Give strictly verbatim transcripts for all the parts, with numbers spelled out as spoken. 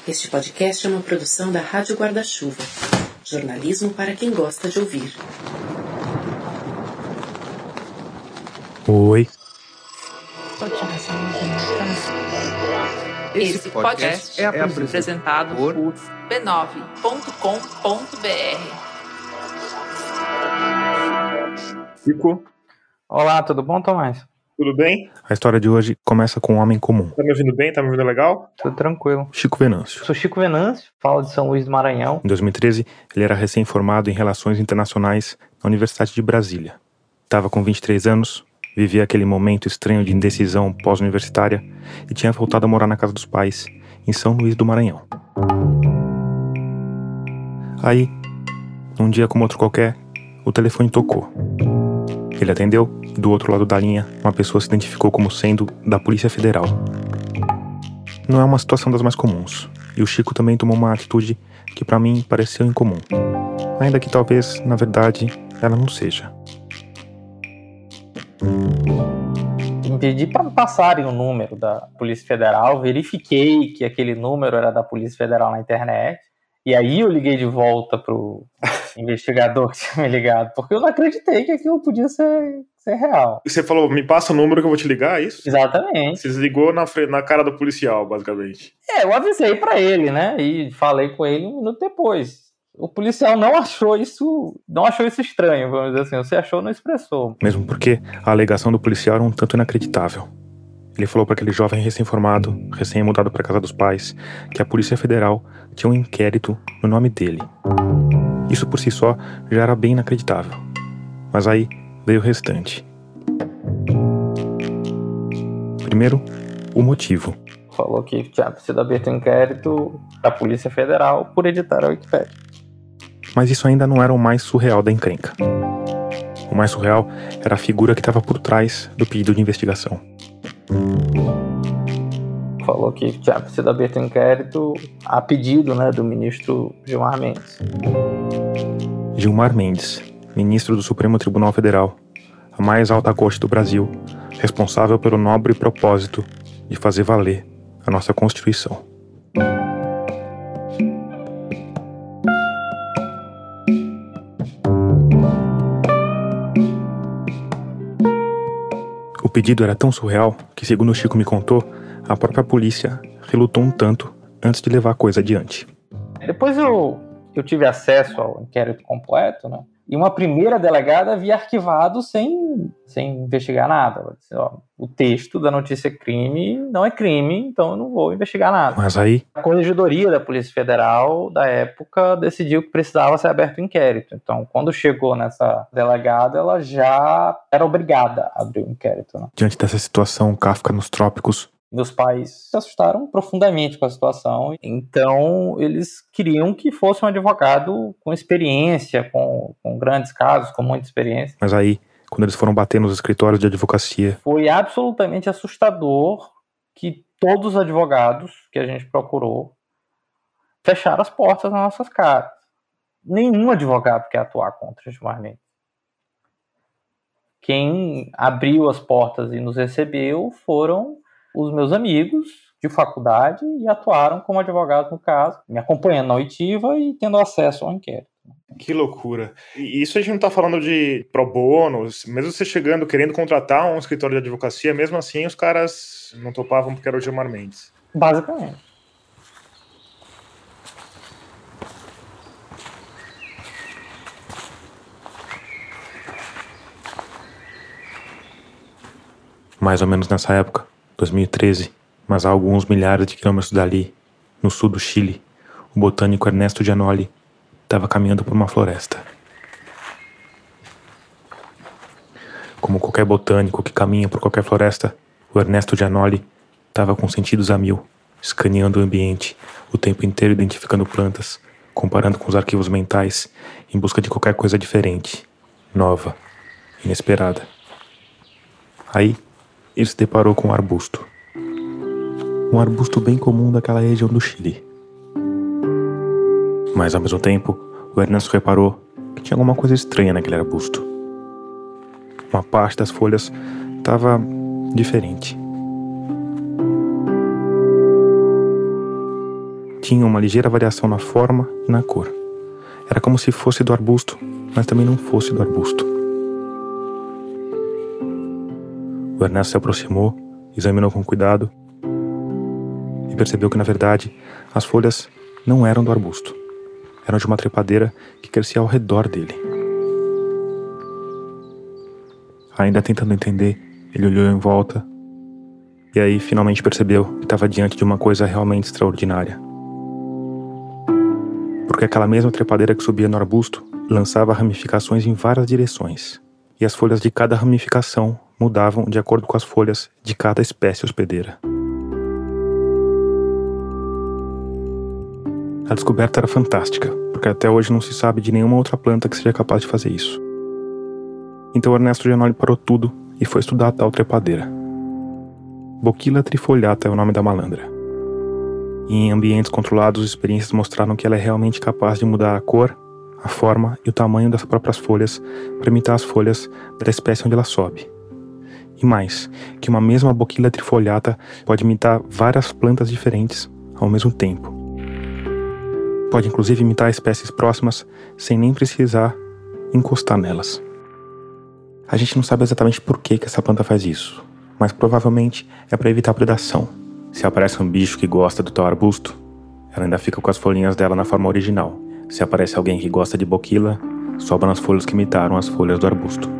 Este podcast é uma produção da Rádio Guarda-Chuva. Jornalismo para quem gosta de ouvir. Oi. Esse podcast é apresentado por b nove ponto com ponto b r. Chico. Olá, tudo bom, Tomás? Tudo bem? A história de hoje começa com um homem comum. Tá me ouvindo bem? Tá me ouvindo legal? Tudo tranquilo. Chico Venâncio. Sou Chico Venâncio, falo de São Luís do Maranhão. Em dois mil e treze, ele era recém-formado em Relações Internacionais na Universidade de Brasília. Estava com vinte e três anos, vivia aquele momento estranho de indecisão pós-universitária e tinha voltado a morar na casa dos pais, em São Luís do Maranhão. Aí, num dia como outro qualquer, o telefone tocou. Ele atendeu e do outro lado da linha, uma pessoa se identificou como sendo da Polícia Federal. Não é uma situação das mais comuns, e o Chico também tomou uma atitude que pra mim pareceu incomum. Ainda que talvez, na verdade, ela não seja. Pedi para me passarem o número da Polícia Federal, verifiquei que aquele número era da Polícia Federal na internet, e aí eu liguei de volta pro investigador que tinha me ligado, porque eu não acreditei que aquilo podia ser, ser real. E você falou, me passa o número que eu vou te ligar, é isso? Exatamente. Você desligou na, na cara do policial, basicamente. É, eu avisei pra ele, né, e falei com ele um minuto depois. O policial não achou isso, não achou isso estranho, vamos dizer assim, você achou, não expressou. Mesmo porque a alegação do policial era um tanto inacreditável. Ele falou para aquele jovem recém-formado, recém-mudado para casa dos pais, que a Polícia Federal tinha um inquérito no nome dele. Isso por si só já era bem inacreditável. Mas aí veio o restante. Primeiro, o motivo. Falou que tinha sido aberto um inquérito da Polícia Federal por editar a Wikipédia. Mas isso ainda não era o mais surreal da encrenca. O mais surreal era a figura que estava por trás do pedido de investigação. Falou que tinha sido aberto um inquérito a pedido, né, do ministro Gilmar Mendes. Gilmar Mendes, ministro do Supremo Tribunal Federal, a mais alta corte do Brasil, responsável pelo nobre propósito de fazer valer a nossa Constituição. O pedido era tão surreal que, segundo o Chico me contou, a própria polícia relutou um tanto antes de levar a coisa adiante. Depois eu, eu tive acesso ao inquérito completo, né? E uma primeira delegada havia arquivado sem, sem investigar nada. Ela disse, ó, o texto da notícia crime não é crime, então eu não vou investigar nada. Mas aí... A Corregedoria da Polícia Federal, da época, decidiu que precisava ser aberto o inquérito. Então, quando chegou nessa delegada, ela já era obrigada a abrir o inquérito, né? Diante dessa situação, Kafka nos trópicos... Meus pais se assustaram profundamente com a situação, então eles queriam que fosse um advogado com experiência, com, com grandes casos, com muita experiência. Mas aí, quando eles foram bater nos escritórios de advocacia... Foi absolutamente assustador que todos os advogados que a gente procurou fecharam as portas nas nossas caras. Nenhum advogado quer atuar contra Gilmar Mendes. Quem abriu as portas e nos recebeu foram os meus amigos de faculdade e atuaram como advogados no caso, me acompanhando na oitiva e tendo acesso ao inquérito. Que loucura. E isso a gente não tá falando de pro bono, mesmo você chegando, querendo contratar um escritório de advocacia, mesmo assim os caras não topavam porque era o Gilmar Mendes. Basicamente. Mais ou menos nessa época, dois mil e treze, mas a alguns milhares de quilômetros dali, no sul do Chile, o botânico Ernesto Giannoli estava caminhando por uma floresta. Como qualquer botânico que caminha por qualquer floresta, o Ernesto Giannoli estava com sentidos a mil, escaneando o ambiente, o tempo inteiro identificando plantas, comparando com os arquivos mentais, em busca de qualquer coisa diferente, nova, inesperada. Aí, ele se deparou com um arbusto. Um arbusto bem comum daquela região do Chile. Mas, ao mesmo tempo, o Ernesto reparou que tinha alguma coisa estranha naquele arbusto. Uma parte das folhas estava diferente. tinha uma ligeira variação na forma e na cor. Era como se fosse do arbusto, mas também não fosse do arbusto. O Ernesto se aproximou, examinou com cuidado e percebeu que, na verdade, as folhas não eram do arbusto. Eram de uma trepadeira que crescia ao redor dele. Ainda tentando entender, ele olhou em volta e aí finalmente percebeu que estava diante de uma coisa realmente extraordinária. Porque aquela mesma trepadeira que subia no arbusto lançava ramificações em várias direções, e as folhas de cada ramificação mudavam de acordo com as folhas de cada espécie hospedeira. A descoberta era fantástica, porque até hoje não se sabe de nenhuma outra planta que seja capaz de fazer isso. Então Ernesto Gianoli parou tudo e foi estudar a tal trepadeira. Bocchilla trifoliata é o nome da malandra. E em ambientes controlados, experiências mostraram que ela é realmente capaz de mudar a cor, a forma e o tamanho das próprias folhas para imitar as folhas da espécie onde ela sobe. E mais, que uma mesma Bocchilla trifoliata pode imitar várias plantas diferentes ao mesmo tempo. Pode inclusive imitar espécies próximas sem nem precisar encostar nelas. A gente não sabe exatamente por que, que essa planta faz isso, mas provavelmente é para evitar predação. Se aparece um bicho que gosta do tal arbusto, ela ainda fica com as folhinhas dela na forma original. Se aparece alguém que gosta de Bocchilla, sobram as folhas que imitaram as folhas do arbusto.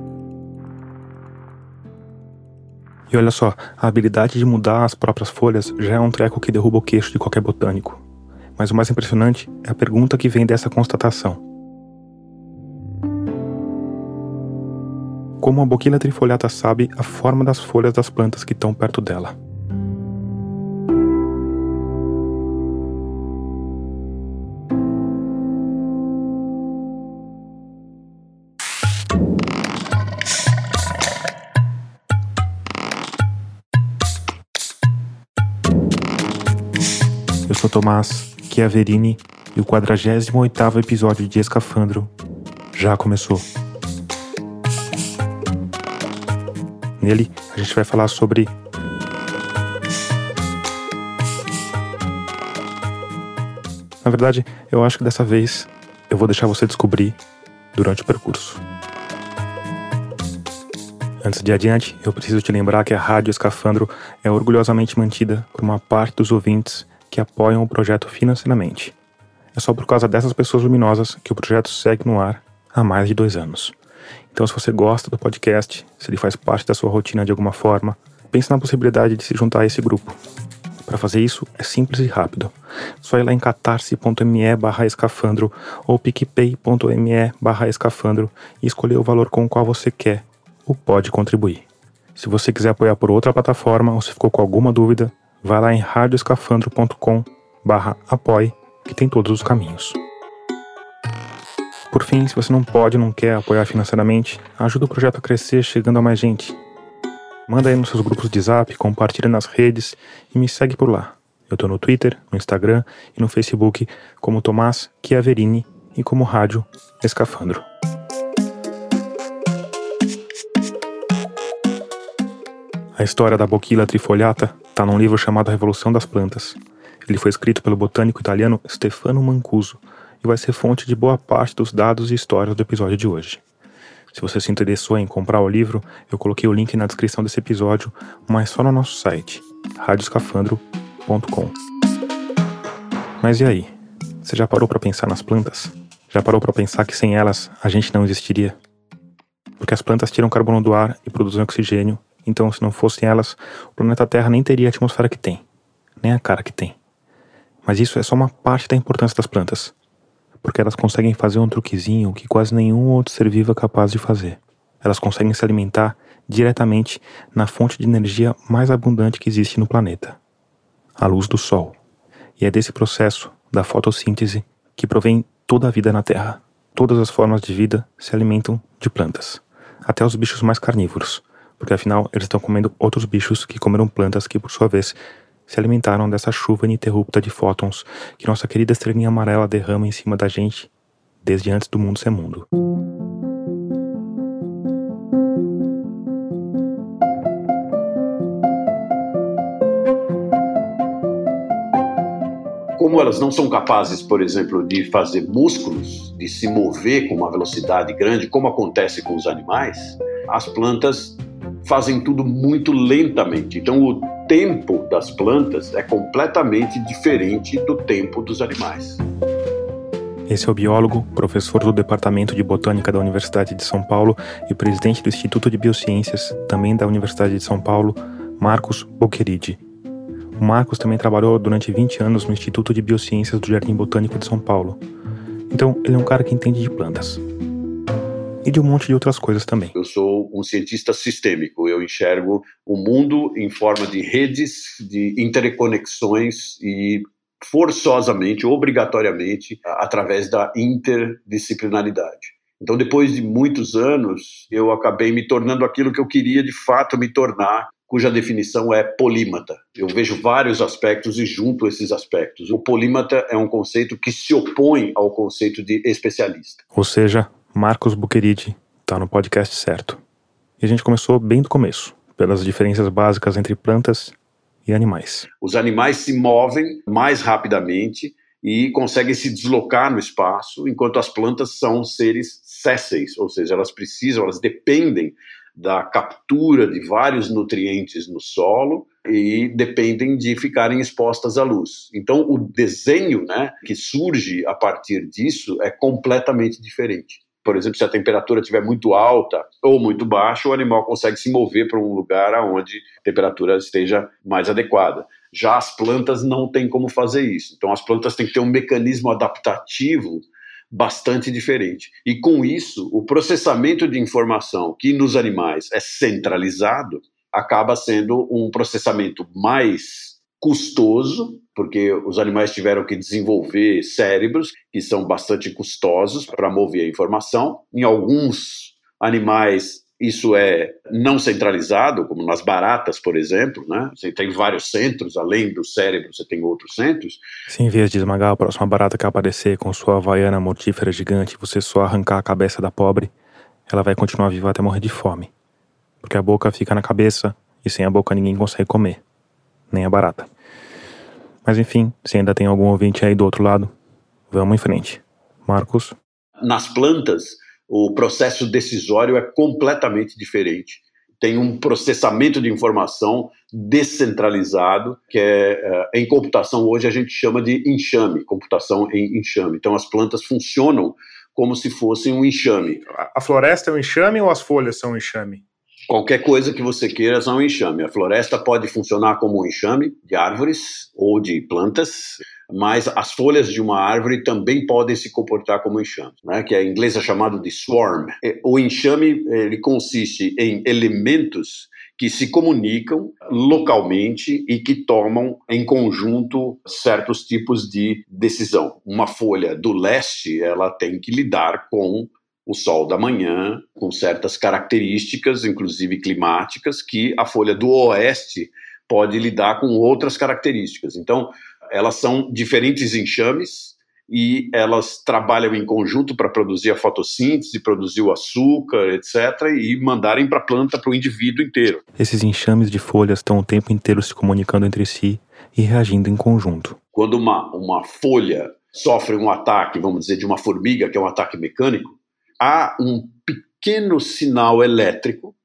E olha só, a habilidade de mudar as próprias folhas já é um treco que derruba o queixo de qualquer botânico. Mas o mais impressionante é a pergunta que vem dessa constatação. Como a Bocchilla trifoliata sabe a forma das folhas das plantas que estão perto dela? Eu sou Tomás Chiaverini e o quadragésimo oitavo episódio de Escafandro já começou. Nele, a gente vai falar sobre Na verdade, eu acho que dessa vez eu vou deixar você descobrir durante o percurso. Antes de adiante, eu preciso te lembrar que a Rádio Escafandro é orgulhosamente mantida por uma parte dos ouvintes que apoiam o projeto financeiramente. É só por causa dessas pessoas luminosas que o projeto segue no ar há mais de dois anos. Então, se você gosta do podcast, se ele faz parte da sua rotina de alguma forma, pense na possibilidade de se juntar a esse grupo. Para fazer isso, é simples e rápido. Só ir lá em catarse.me barra escafandro ou picpay.me barra escafandro e escolher o valor com o qual você quer ou pode contribuir. Se você quiser apoiar por outra plataforma ou se ficou com alguma dúvida, vai lá em radioescafandro.com barra apoie, que tem todos os caminhos. Por fim, se você não pode ou não quer apoiar financeiramente, ajuda o projeto a crescer chegando a mais gente. Manda aí nos seus grupos de zap, compartilha nas redes e me segue por lá. Eu tô no Twitter, no Instagram e no Facebook como Tomás Chiaverini e como Rádio Escafandro. A história da Bocchilla trifoliata está num livro chamado A Revolução das Plantas. Ele foi escrito pelo botânico italiano Stefano Mancuso e vai ser fonte de boa parte dos dados e histórias do episódio de hoje. Se você se interessou em comprar o livro, eu coloquei o link na descrição desse episódio, mas só no nosso site, rádio escafandro ponto com. Mas e aí? Você já parou para pensar nas plantas? Já parou para pensar que sem elas a gente não existiria? Porque as plantas tiram carbono do ar e produzem oxigênio, então se não fossem elas, o planeta Terra nem teria a atmosfera que tem, nem a cara que tem. Mas isso é só uma parte da importância das plantas, porque elas conseguem fazer um truquezinho que quase nenhum outro ser vivo é capaz de fazer. Elas conseguem se alimentar diretamente na fonte de energia mais abundante que existe no planeta, a luz do Sol. E é desse processo, da fotossíntese, que provém toda a vida na Terra. Todas as formas de vida se alimentam de plantas, até os bichos mais carnívoros, porque afinal eles estão comendo outros bichos que comeram plantas que, por sua vez, se alimentaram dessa chuva ininterrupta de fótons que nossa querida estrelinha amarela derrama em cima da gente desde antes do mundo ser mundo. como elas não são capazes, por exemplo, de fazer músculos, de se mover com uma velocidade grande, como acontece com os animais, as plantas fazem tudo muito lentamente. Então, o tempo das plantas é completamente diferente do tempo dos animais. Esse é o biólogo, professor do Departamento de Botânica da Universidade de São Paulo e presidente do Instituto de Biociências, também da Universidade de São Paulo, Marcos Boccheridi. O Marcos também trabalhou durante vinte anos no Instituto de Biociências do Jardim Botânico de São Paulo. Então, ele é um cara que entende de plantas. E de um monte de outras coisas também. Eu sou um cientista sistêmico. Eu enxergo o mundo em forma de redes, de interconexões e forçosamente, obrigatoriamente, através da interdisciplinaridade. Então, depois de muitos anos, eu acabei me tornando aquilo que eu queria de fato me tornar, cuja definição é polímata. Eu vejo vários aspectos e junto esses aspectos. O polímata é um conceito que se opõe ao conceito de especialista. Ou seja, Marcos Boccheridi está no podcast certo. E a gente começou bem do começo, pelas diferenças básicas entre plantas e animais. Os animais se movem mais rapidamente e conseguem se deslocar no espaço, enquanto as plantas são seres sésseis, ou seja, elas precisam, elas dependem da captura de vários nutrientes no solo e dependem de ficarem expostas à luz. Então, o desenho, né, que surge a partir disso é completamente diferente. Por exemplo, se a temperatura estiver muito alta ou muito baixa, o animal consegue se mover para um lugar onde a temperatura esteja mais adequada. Já as plantas não têm como fazer isso. Então, as plantas têm que ter um mecanismo adaptativo bastante diferente. E com isso, o processamento de informação, que nos animais é centralizado, acaba sendo um processamento mais custoso, porque os animais tiveram que desenvolver cérebros que são bastante custosos para mover a informação. Em alguns animais isso é não centralizado, como nas baratas, por exemplo, né? Você tem vários centros, além do cérebro você tem outros centros. Se em vez de esmagar a próxima barata que aparecer com sua havaiana mortífera gigante, você só arrancar a cabeça da pobre, ela vai continuar viva até morrer de fome. Porque a boca fica na cabeça e sem a boca ninguém consegue comer, nem a barata. Mas enfim, se ainda tem algum ouvinte aí do outro lado, vamos em frente. Marcos? Nas plantas, o processo decisório é completamente diferente. Tem um processamento de informação descentralizado, que é, em computação hoje a gente chama de enxame, computação em enxame. Então as plantas funcionam como se fossem um enxame. A floresta é um enxame ou as folhas são um enxame? Qualquer coisa que você queira são um enxame. A floresta pode funcionar como um enxame de árvores ou de plantas, mas as folhas de uma árvore também podem se comportar como enxame, né? Que em inglês é chamado de swarm. O enxame ele consiste em elementos que se comunicam localmente e que tomam em conjunto certos tipos de decisão. Uma folha do leste ela tem que lidar com o sol da manhã, com certas características, inclusive climáticas, que a folha do oeste pode lidar com outras características. Então, elas são diferentes enxames e elas trabalham em conjunto para produzir a fotossíntese, produzir o açúcar, etcétera, e mandarem para a planta, para o indivíduo inteiro. Esses enxames de folhas estão o tempo inteiro se comunicando entre si e reagindo em conjunto. Quando uma, uma folha sofre um ataque, vamos dizer, de uma formiga, que é um ataque mecânico, há um pequeno sinal elétrico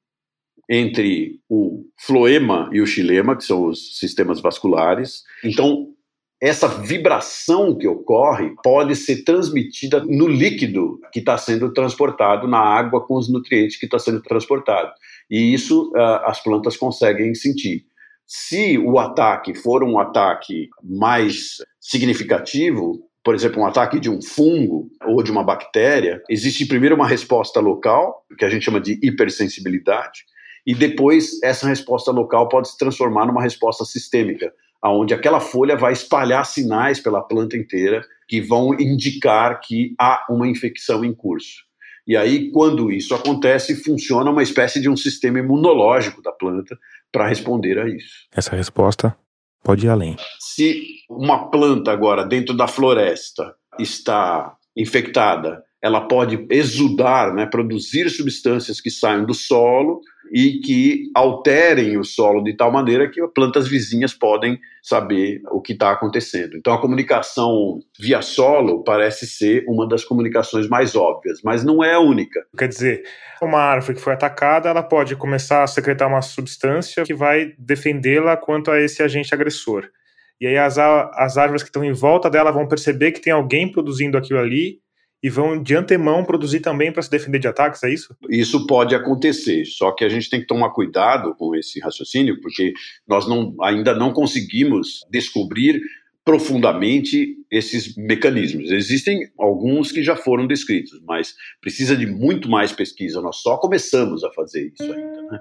entre o floema e o xilema, que são os sistemas vasculares. Então, essa vibração que ocorre pode ser transmitida no líquido que está sendo transportado, na água com os nutrientes que está sendo transportado. E isso uh, as plantas conseguem sentir. Se o ataque for um ataque mais significativo, por exemplo, um ataque de um fungo ou de uma bactéria, existe primeiro uma resposta local, que a gente chama de hipersensibilidade, e depois essa resposta local pode se transformar numa resposta sistêmica, onde aquela folha vai espalhar sinais pela planta inteira que vão indicar que há uma infecção em curso. E aí, quando isso acontece, funciona uma espécie de um sistema imunológico da planta para responder a isso. Essa resposta pode ir além. Se uma planta agora dentro da floresta está infectada ela pode exudar, né, produzir substâncias que saiam do solo e que alterem o solo de tal maneira que plantas vizinhas podem saber o que está acontecendo. Então a comunicação via solo parece ser uma das comunicações mais óbvias, mas não é a única. Quer dizer, uma árvore que foi atacada, ela pode começar a secretar uma substância que vai defendê-la quanto a esse agente agressor. E aí as, as árvores que estão em volta dela vão perceber que tem alguém produzindo aquilo ali e vão de antemão produzir também para se defender de ataques, é isso? Isso pode acontecer, só que a gente tem que tomar cuidado com esse raciocínio, porque nós não, ainda não conseguimos descobrir profundamente esses mecanismos. Existem alguns que já foram descritos, mas precisa de muito mais pesquisa. Nós só começamos a fazer isso ainda, né?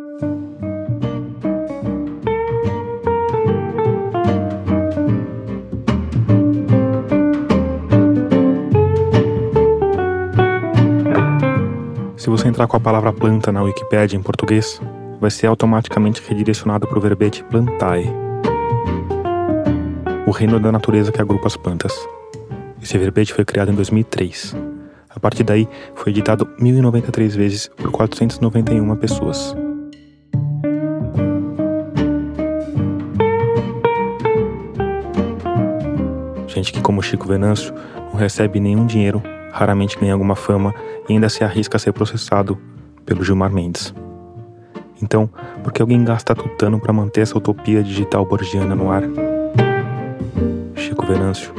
Se você entrar com a palavra planta na Wikipédia em português, vai ser automaticamente redirecionado para o verbete plantae, o reino da natureza que agrupa as plantas. Esse verbete foi criado em dois mil e três. A partir daí, foi editado mil e noventa e três vezes por quatrocentas e noventa e uma pessoas. Gente que, como Chico Venâncio, não recebe nenhum dinheiro, raramente ganha alguma fama e ainda se arrisca a ser processado pelo Gilmar Mendes. Então, por que alguém gasta tutano para manter essa utopia digital borgiana no ar? Chico Venâncio.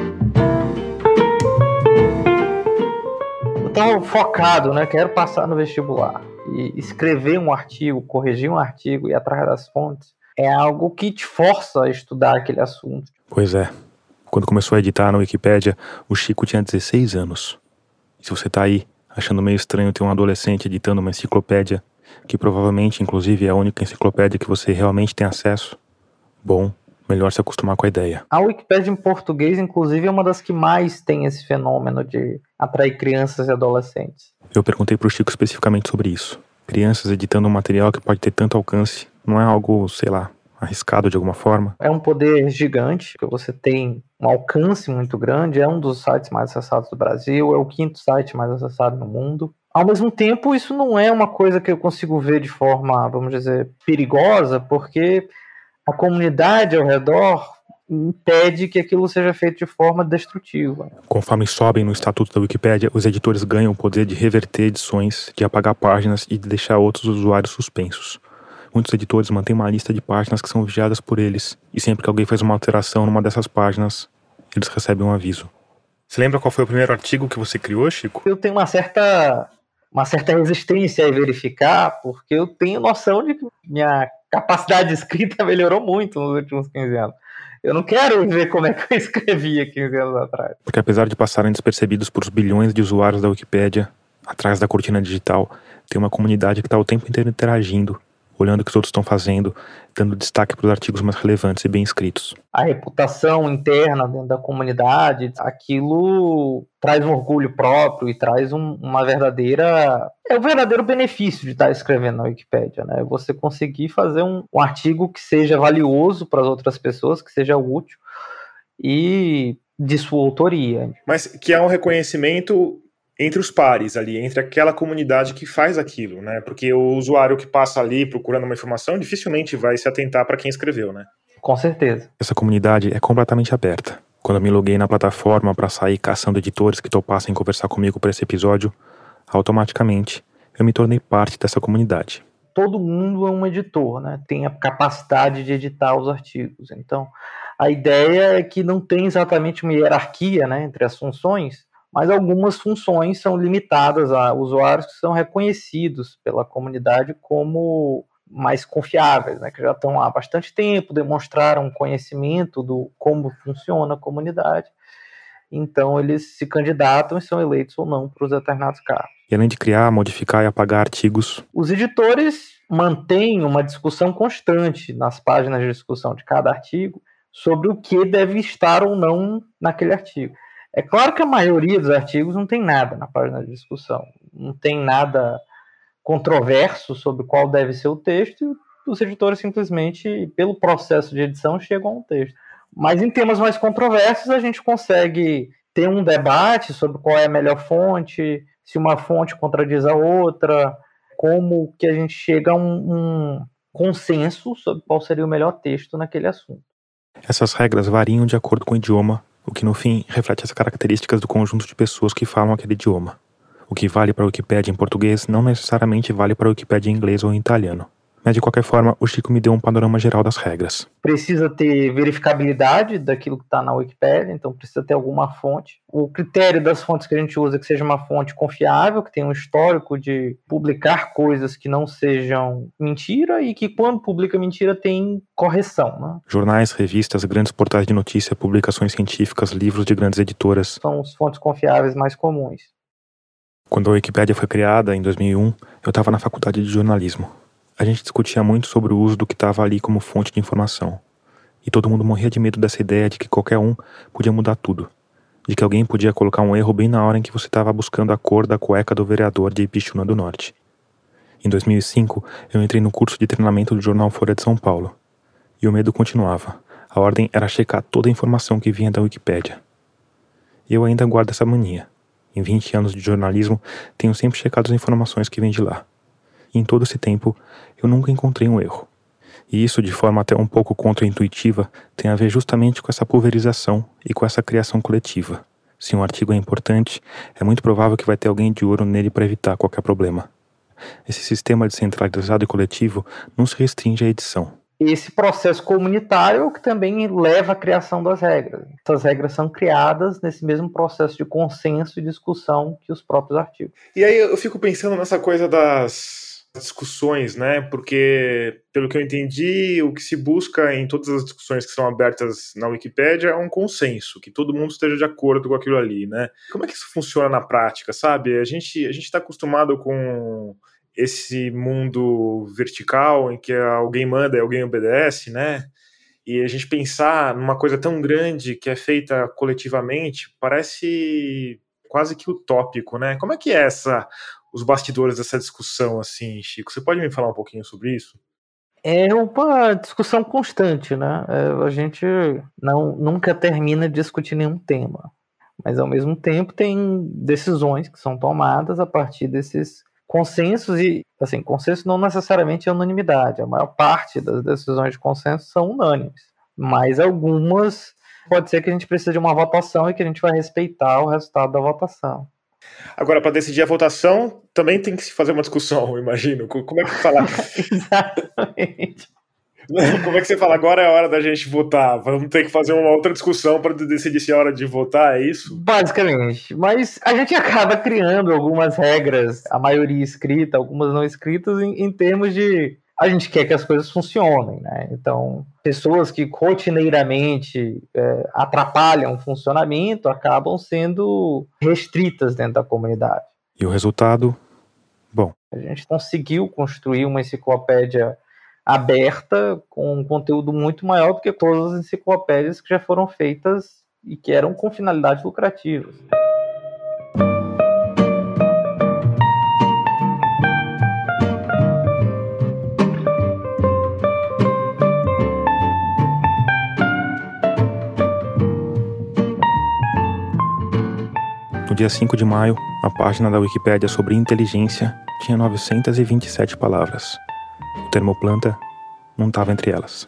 Eu tô focado, né? Quero passar no vestibular. E escrever um artigo, corrigir um artigo e ir atrás das fontes é algo que te força a estudar aquele assunto. Pois é. Quando começou a editar na Wikipédia, o Chico tinha dezesseis anos. E se você tá aí achando meio estranho ter um adolescente editando uma enciclopédia, que provavelmente, inclusive, é a única enciclopédia que você realmente tem acesso, bom, melhor se acostumar com a ideia. A Wikipédia em português, inclusive, é uma das que mais tem esse fenômeno de atrair crianças e adolescentes. Eu perguntei pro Chico especificamente sobre isso. Crianças editando um material que pode ter tanto alcance, não é algo, sei lá, arriscado de alguma forma? É um poder gigante, que você tem um alcance muito grande, é um dos sites mais acessados do Brasil, é o quinto site mais acessado no mundo. Ao mesmo tempo, isso não é uma coisa que eu consigo ver de forma, vamos dizer, perigosa, porque a comunidade ao redor impede que aquilo seja feito de forma destrutiva. Conforme sobem no estatuto da Wikipédia, os editores ganham o poder de reverter edições, de apagar páginas e de deixar outros usuários suspensos. Muitos editores mantêm uma lista de páginas que são vigiadas por eles, e sempre que alguém faz uma alteração numa dessas páginas, eles recebem um aviso. Você lembra qual foi o primeiro artigo que você criou, Chico? Eu tenho uma certa, uma certa resistência a verificar, porque eu tenho noção de que minha capacidade de escrita melhorou muito nos últimos quinze anos. Eu não quero ver como é que eu escrevia quinze anos atrás. Porque apesar de passarem despercebidos por bilhões de usuários da Wikipédia, atrás da cortina digital, tem uma comunidade que está o tempo inteiro interagindo, olhando o que os outros estão fazendo, dando destaque para os artigos mais relevantes e bem escritos. A reputação interna dentro da comunidade, aquilo traz um orgulho próprio e traz um, uma verdadeira... É o verdadeiro benefício de estar escrevendo na Wikipédia, né? Você conseguir fazer um, um artigo que seja valioso para as outras pessoas, que seja útil e de sua autoria. Mas que há um reconhecimento entre os pares ali, entre aquela comunidade que faz aquilo, né? Porque o usuário que passa ali procurando uma informação dificilmente vai se atentar para quem escreveu, né? Com certeza. Essa comunidade é completamente aberta. Quando eu me loguei na plataforma para sair caçando editores que topassem conversar comigo para esse episódio, automaticamente eu me tornei parte dessa comunidade. Todo mundo é um editor, né? Tem a capacidade de editar os artigos. Então, a ideia é que não tem exatamente uma hierarquia, né, entre as funções, mas algumas funções são limitadas a usuários que são reconhecidos pela comunidade como mais confiáveis, né, que já estão há bastante tempo, demonstraram conhecimento do como funciona a comunidade, então eles se candidatam e são eleitos ou não para os determinados cargos. E além de criar, modificar e apagar artigos, os editores mantêm uma discussão constante nas páginas de discussão de cada artigo sobre o que deve estar ou não naquele artigo. É claro que a maioria dos artigos não tem nada na página de discussão, não tem nada controverso sobre qual deve ser o texto, e os editores simplesmente, pelo processo de edição, chegam a um texto. Mas em temas mais controversos, a gente consegue ter um debate sobre qual é a melhor fonte, se uma fonte contradiz a outra, como que a gente chega a um, um consenso sobre qual seria o melhor texto naquele assunto. Essas regras variam de acordo com o idioma, o que no fim reflete as características do conjunto de pessoas que falam aquele idioma. O que vale para a Wikipédia em português não necessariamente vale para a Wikipédia em inglês ou em italiano. Mas de qualquer forma, o Chico me deu um panorama geral das regras. Precisa ter verificabilidade daquilo que está na Wikipédia, então precisa ter alguma fonte. O critério das fontes que a gente usa é que seja uma fonte confiável, que tenha um histórico de publicar coisas que não sejam mentira e que quando publica mentira tem correção, né? Jornais, revistas, grandes portais de notícia, publicações científicas, livros de grandes editoras. São as fontes confiáveis mais comuns. Quando a Wikipédia foi criada, em dois mil e um, eu estava na faculdade de jornalismo. A gente discutia muito sobre o uso do que estava ali como fonte de informação. E todo mundo morria de medo dessa ideia de que qualquer um podia mudar tudo. De que alguém podia colocar um erro bem na hora em que você estava buscando a cor da cueca do vereador de Ipixuna do Norte. Em dois mil e cinco, eu entrei no curso de treinamento do jornal Folha de São Paulo. E o medo continuava. A ordem era checar toda a informação que vinha da Wikipédia. E eu ainda guardo essa mania. Em vinte anos de jornalismo, tenho sempre checado as informações que vêm de lá. E em todo esse tempo, eu nunca encontrei um erro. E isso, de forma até um pouco contra-intuitiva, tem a ver justamente com essa pulverização e com essa criação coletiva. Se um artigo é importante, é muito provável que vai ter alguém de olho nele para evitar qualquer problema. Esse sistema descentralizado e coletivo não se restringe à edição. Esse processo comunitário é o que também leva à criação das regras. Essas regras são criadas nesse mesmo processo de consenso e discussão que os próprios artigos. E aí eu fico pensando nessa coisa das discussões, né? Porque, pelo que eu entendi, o que se busca em todas as discussões que são abertas na Wikipédia é um consenso, que todo mundo esteja de acordo com aquilo ali, né? Como é que isso funciona na prática, sabe? A gente a gente está acostumado com esse mundo vertical em que alguém manda e alguém obedece, né? E a gente pensar numa coisa tão grande que é feita coletivamente parece quase que utópico, né? Como é que é essa, os bastidores dessa discussão, assim, Chico? Você pode me falar um pouquinho sobre isso? É uma discussão constante, né? É, a gente não, nunca termina de discutir nenhum tema, mas ao mesmo tempo tem decisões que são tomadas a partir desses consensos e, assim, consenso não necessariamente é unanimidade, a maior parte das decisões de consenso são unânimes, mas algumas pode ser que a gente precise de uma votação e que a gente vai respeitar o resultado da votação. Agora, para decidir a votação, também tem que se fazer uma discussão, eu imagino. Como é que fala? Exatamente. Como é que você fala, agora é a hora da gente votar? Vamos ter que fazer uma outra discussão para decidir se é hora de votar, é isso? Basicamente. Mas a gente acaba criando algumas regras, a maioria escrita, algumas não escritas, em, em termos de... A gente quer que as coisas funcionem, né? Então, pessoas que rotineiramente é, atrapalham o funcionamento acabam sendo restritas dentro da comunidade. E o resultado? Bom. A gente conseguiu construir uma enciclopédia aberta, com um conteúdo muito maior do que todas as enciclopédias que já foram feitas e que eram com finalidades lucrativas. No dia cinco de maio, a página da Wikipédia sobre inteligência tinha novecentas e vinte e sete palavras. O termo planta não estava entre elas.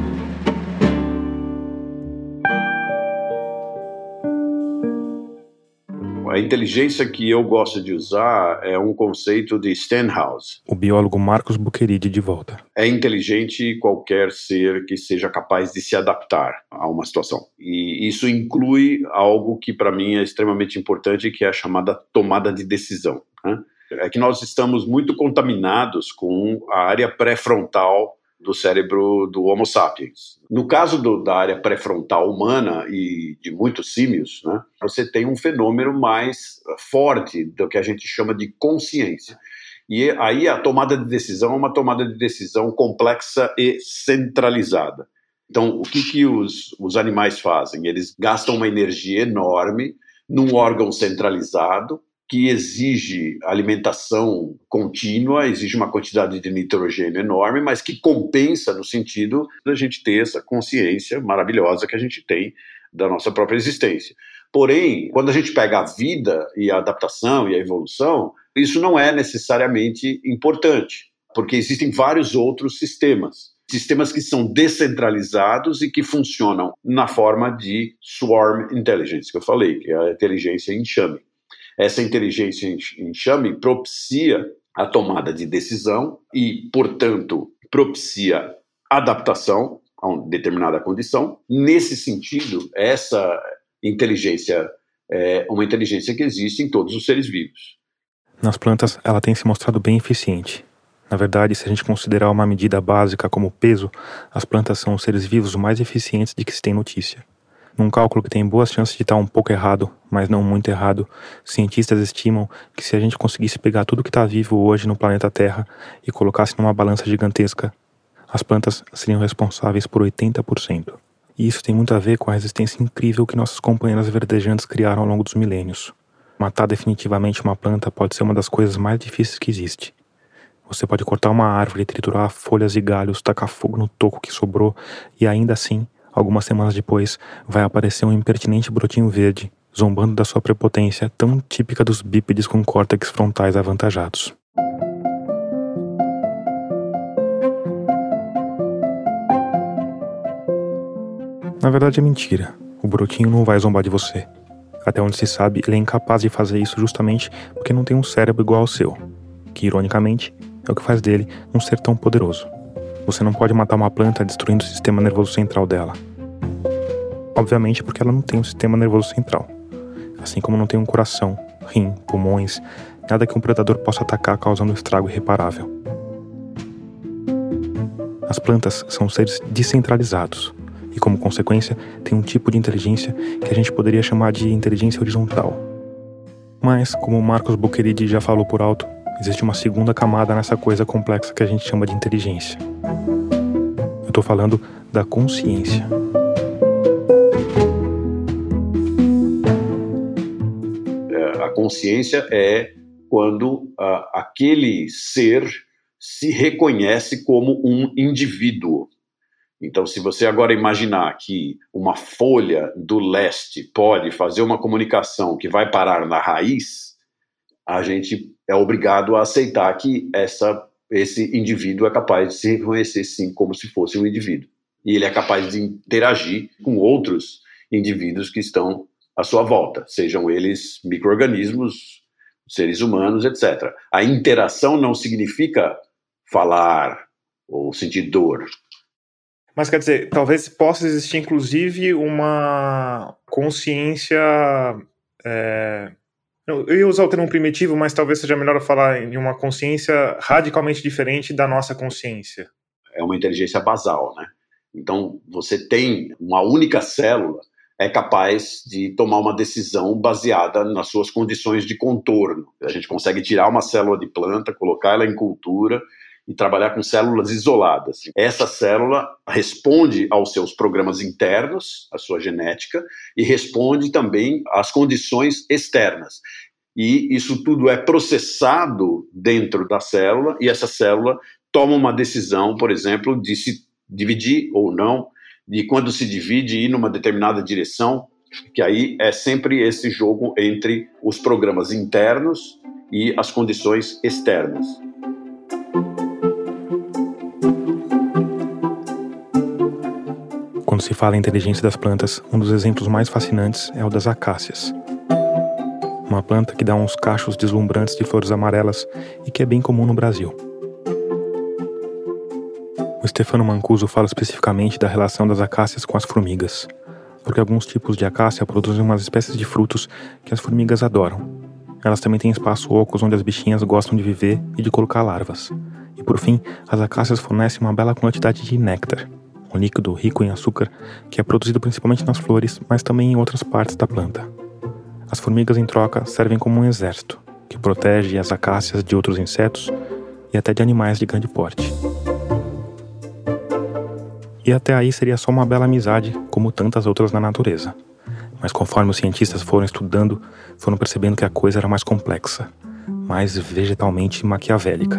A inteligência que eu gosto de usar é um conceito de Stenhouse. O biólogo Marcos Bucheridi de volta. É inteligente qualquer ser que seja capaz de se adaptar a uma situação. E isso inclui algo que para mim é extremamente importante, que é a chamada tomada de decisão, né? É que nós estamos muito contaminados com a área pré-frontal do cérebro do Homo sapiens. No caso do, da área pré-frontal humana e de muitos símios, né, você tem um fenômeno mais forte do que a gente chama de consciência. E aí a tomada de decisão é uma tomada de decisão complexa e centralizada. Então, o que, que os, os animais fazem? Eles gastam uma energia enorme num órgão centralizado, que exige alimentação contínua, exige uma quantidade de nitrogênio enorme, mas que compensa no sentido da gente ter essa consciência maravilhosa que a gente tem da nossa própria existência. Porém, quando a gente pega a vida e a adaptação e a evolução, isso não é necessariamente importante, porque existem vários outros sistemas. Sistemas que são descentralizados e que funcionam na forma de swarm intelligence, que eu falei, que é a inteligência em enxame. Essa inteligência em enxame propicia a tomada de decisão e, portanto, propicia adaptação a uma determinada condição. Nesse sentido, essa inteligência é uma inteligência que existe em todos os seres vivos. Nas plantas, ela tem se mostrado bem eficiente. Na verdade, se a gente considerar uma medida básica como peso, as plantas são os seres vivos mais eficientes de que se tem notícia. Num cálculo que tem boas chances de estar um pouco errado, mas não muito errado, cientistas estimam que se a gente conseguisse pegar tudo que está vivo hoje no planeta Terra e colocasse numa balança gigantesca, as plantas seriam responsáveis por oitenta por cento. E isso tem muito a ver com a resistência incrível que nossas companheiras verdejantes criaram ao longo dos milênios. Matar definitivamente uma planta pode ser uma das coisas mais difíceis que existe. Você pode cortar uma árvore, triturar folhas e galhos, tacar fogo no toco que sobrou e ainda assim, algumas semanas depois, vai aparecer um impertinente brotinho verde, zombando da sua prepotência tão típica dos bípedes com córtex frontais avantajados. Na verdade é mentira. O brotinho não vai zombar de você. Até onde se sabe, ele é incapaz de fazer isso justamente porque não tem um cérebro igual ao seu, que, ironicamente, é o que faz dele um ser tão poderoso. Você não pode matar uma planta destruindo o sistema nervoso central dela. Obviamente porque ela não tem um sistema nervoso central. Assim como não tem um coração, rim, pulmões, nada que um predador possa atacar causando estrago irreparável. As plantas são seres descentralizados e, como consequência, têm um tipo de inteligência que a gente poderia chamar de inteligência horizontal. Mas, como o Marcos Bucheridi já falou por alto, existe uma segunda camada nessa coisa complexa que a gente chama de inteligência. Eu estou falando da consciência. A consciência é quando uh, aquele ser se reconhece como um indivíduo. Então, se você agora imaginar que uma folha do leste pode fazer uma comunicação que vai parar na raiz, a gente é obrigado a aceitar que essa, esse indivíduo é capaz de se reconhecer, sim, como se fosse um indivíduo. E ele é capaz de interagir com outros indivíduos que estão à sua volta, sejam eles micro-organismos, seres humanos, etcétera. A interação não significa falar ou sentir dor. Mas quer dizer, talvez possa existir inclusive uma consciência... É... Eu ia usar o termo primitivo, mas talvez seja melhor eu falar em uma consciência radicalmente diferente da nossa consciência. É uma inteligência basal, né? Então, você tem uma única célula, é capaz de tomar uma decisão baseada nas suas condições de contorno. A gente consegue tirar uma célula de planta, colocar ela em cultura e trabalhar com células isoladas. Essa célula responde aos seus programas internos, à sua genética, e responde também às condições externas. E isso tudo é processado dentro da célula, e essa célula toma uma decisão, por exemplo, de se dividir ou não, de quando se divide ir numa determinada direção, que aí é sempre esse jogo entre os programas internos e as condições externas. Quando se fala em inteligência das plantas, um dos exemplos mais fascinantes é o das acácias. Uma planta que dá uns cachos deslumbrantes de flores amarelas e que é bem comum no Brasil. O Stefano Mancuso fala especificamente da relação das acácias com as formigas, porque alguns tipos de acácia produzem umas espécies de frutos que as formigas adoram. Elas também têm espaços ocos onde as bichinhas gostam de viver e de colocar larvas. E por fim, as acácias fornecem uma bela quantidade de néctar, um líquido rico em açúcar que é produzido principalmente nas flores, mas também em outras partes da planta. As formigas, em troca, servem como um exército, que protege as acácias de outros insetos e até de animais de grande porte. E até aí seria só uma bela amizade, como tantas outras na natureza. Mas conforme os cientistas foram estudando, foram percebendo que a coisa era mais complexa, mais vegetalmente maquiavélica.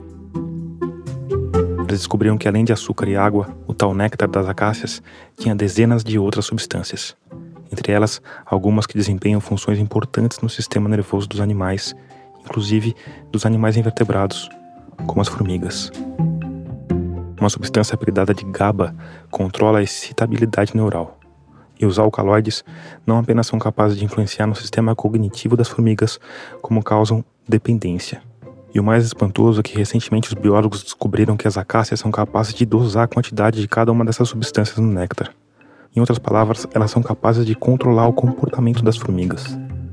Eles descobriram que, além de açúcar e água, o tal néctar das acácias tinha dezenas de outras substâncias. Entre elas, algumas que desempenham funções importantes no sistema nervoso dos animais, inclusive dos animais invertebrados, como as formigas. Uma substância apelidada de GABA controla a excitabilidade neural. E os alcaloides não apenas são capazes de influenciar no sistema cognitivo das formigas, como causam dependência. E o mais espantoso é que recentemente os biólogos descobriram que as acácias são capazes de dosar a quantidade de cada uma dessas substâncias no néctar. Em outras palavras, elas são capazes de controlar o comportamento das formigas.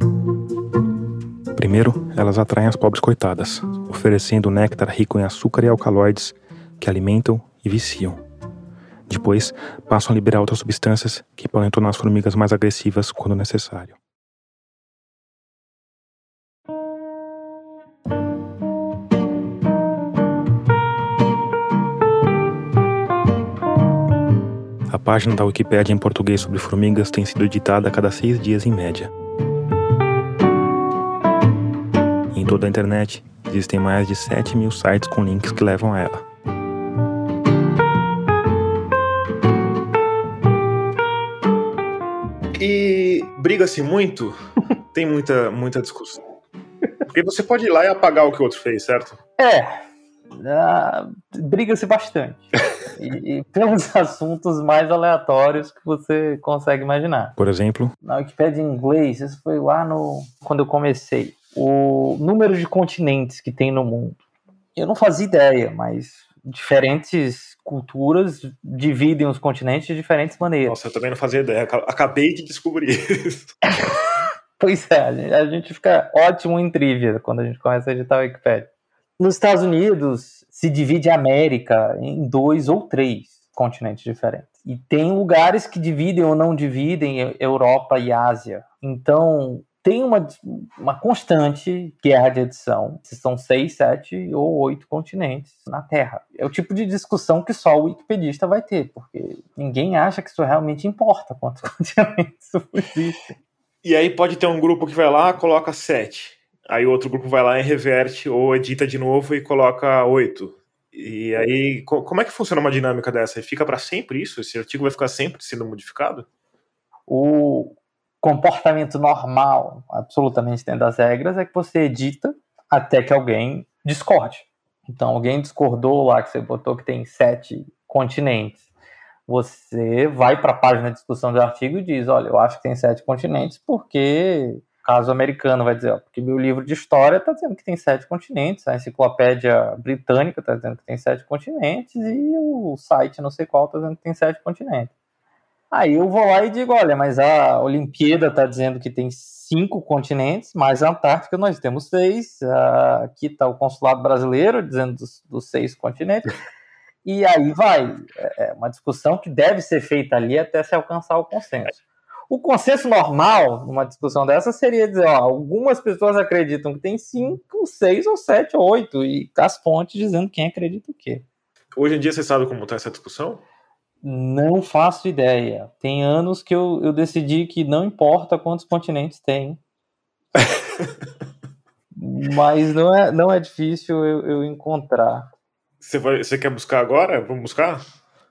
Primeiro, elas atraem as pobres coitadas, oferecendo néctar rico em açúcar e alcaloides que alimentam e viciam. Depois, passam a liberar outras substâncias que podem tornar as formigas mais agressivas quando necessário. A página da Wikipédia em português sobre formigas tem sido editada a cada seis dias em média. Em toda a internet, existem mais de sete mil sites com links que levam a ela. E briga-se muito? Tem muita, muita discussão. Porque você pode ir lá e apagar o que o outro fez, certo? É, uh, briga-se bastante. e, e pelos assuntos mais aleatórios que você consegue imaginar. Por exemplo? Na Wikipédia em inglês, isso foi lá no quando eu comecei. O número de continentes que tem no mundo. Eu não fazia ideia, mas diferentes culturas dividem os continentes de diferentes maneiras. Nossa, eu também não fazia ideia. Acabei de descobrir isso. Pois é, a gente fica ótimo em trivia quando a gente começa a editar a Wikipédia. Nos Estados Unidos, se divide a América em dois ou três continentes diferentes. E tem lugares que dividem ou não dividem Europa e Ásia. Então, tem uma, uma constante guerra de edição. Se são seis, sete ou oito continentes na Terra. É o tipo de discussão que só o wikipedista vai ter, porque ninguém acha que isso realmente importa quantos continentes existem. E aí pode ter um grupo que vai lá, coloca sete. Aí o outro grupo vai lá e reverte ou edita de novo e coloca oito. E aí, como é que funciona uma dinâmica dessa? Fica para sempre isso? Esse artigo vai ficar sempre sendo modificado? O comportamento normal, absolutamente dentro das regras, é que você edita até que alguém discorde. Então, alguém discordou lá que você botou que tem sete continentes. Você vai para a página de discussão do artigo e diz, olha, eu acho que tem sete continentes porque, caso americano vai dizer, ó, porque meu livro de história está dizendo que tem sete continentes, a enciclopédia britânica está dizendo que tem sete continentes e o site não sei qual está dizendo que tem sete continentes. Aí eu vou lá e digo, olha, mas a Olimpíada está dizendo que tem cinco continentes, mas a Antártica nós temos seis, aqui está o consulado brasileiro dizendo dos, dos seis continentes. E aí vai, é uma discussão que deve ser feita ali até se alcançar o consenso. O consenso normal, numa discussão dessa, seria dizer, ó, algumas pessoas acreditam que tem cinco, seis ou sete ou oito, e as fontes dizendo quem acredita o quê. Hoje em dia você sabe como está essa discussão? Não faço ideia. Tem anos que eu, eu decidi que não importa quantos continentes tem. Mas não é, não é difícil eu, eu encontrar. Você, vai, você quer buscar agora? Vamos buscar?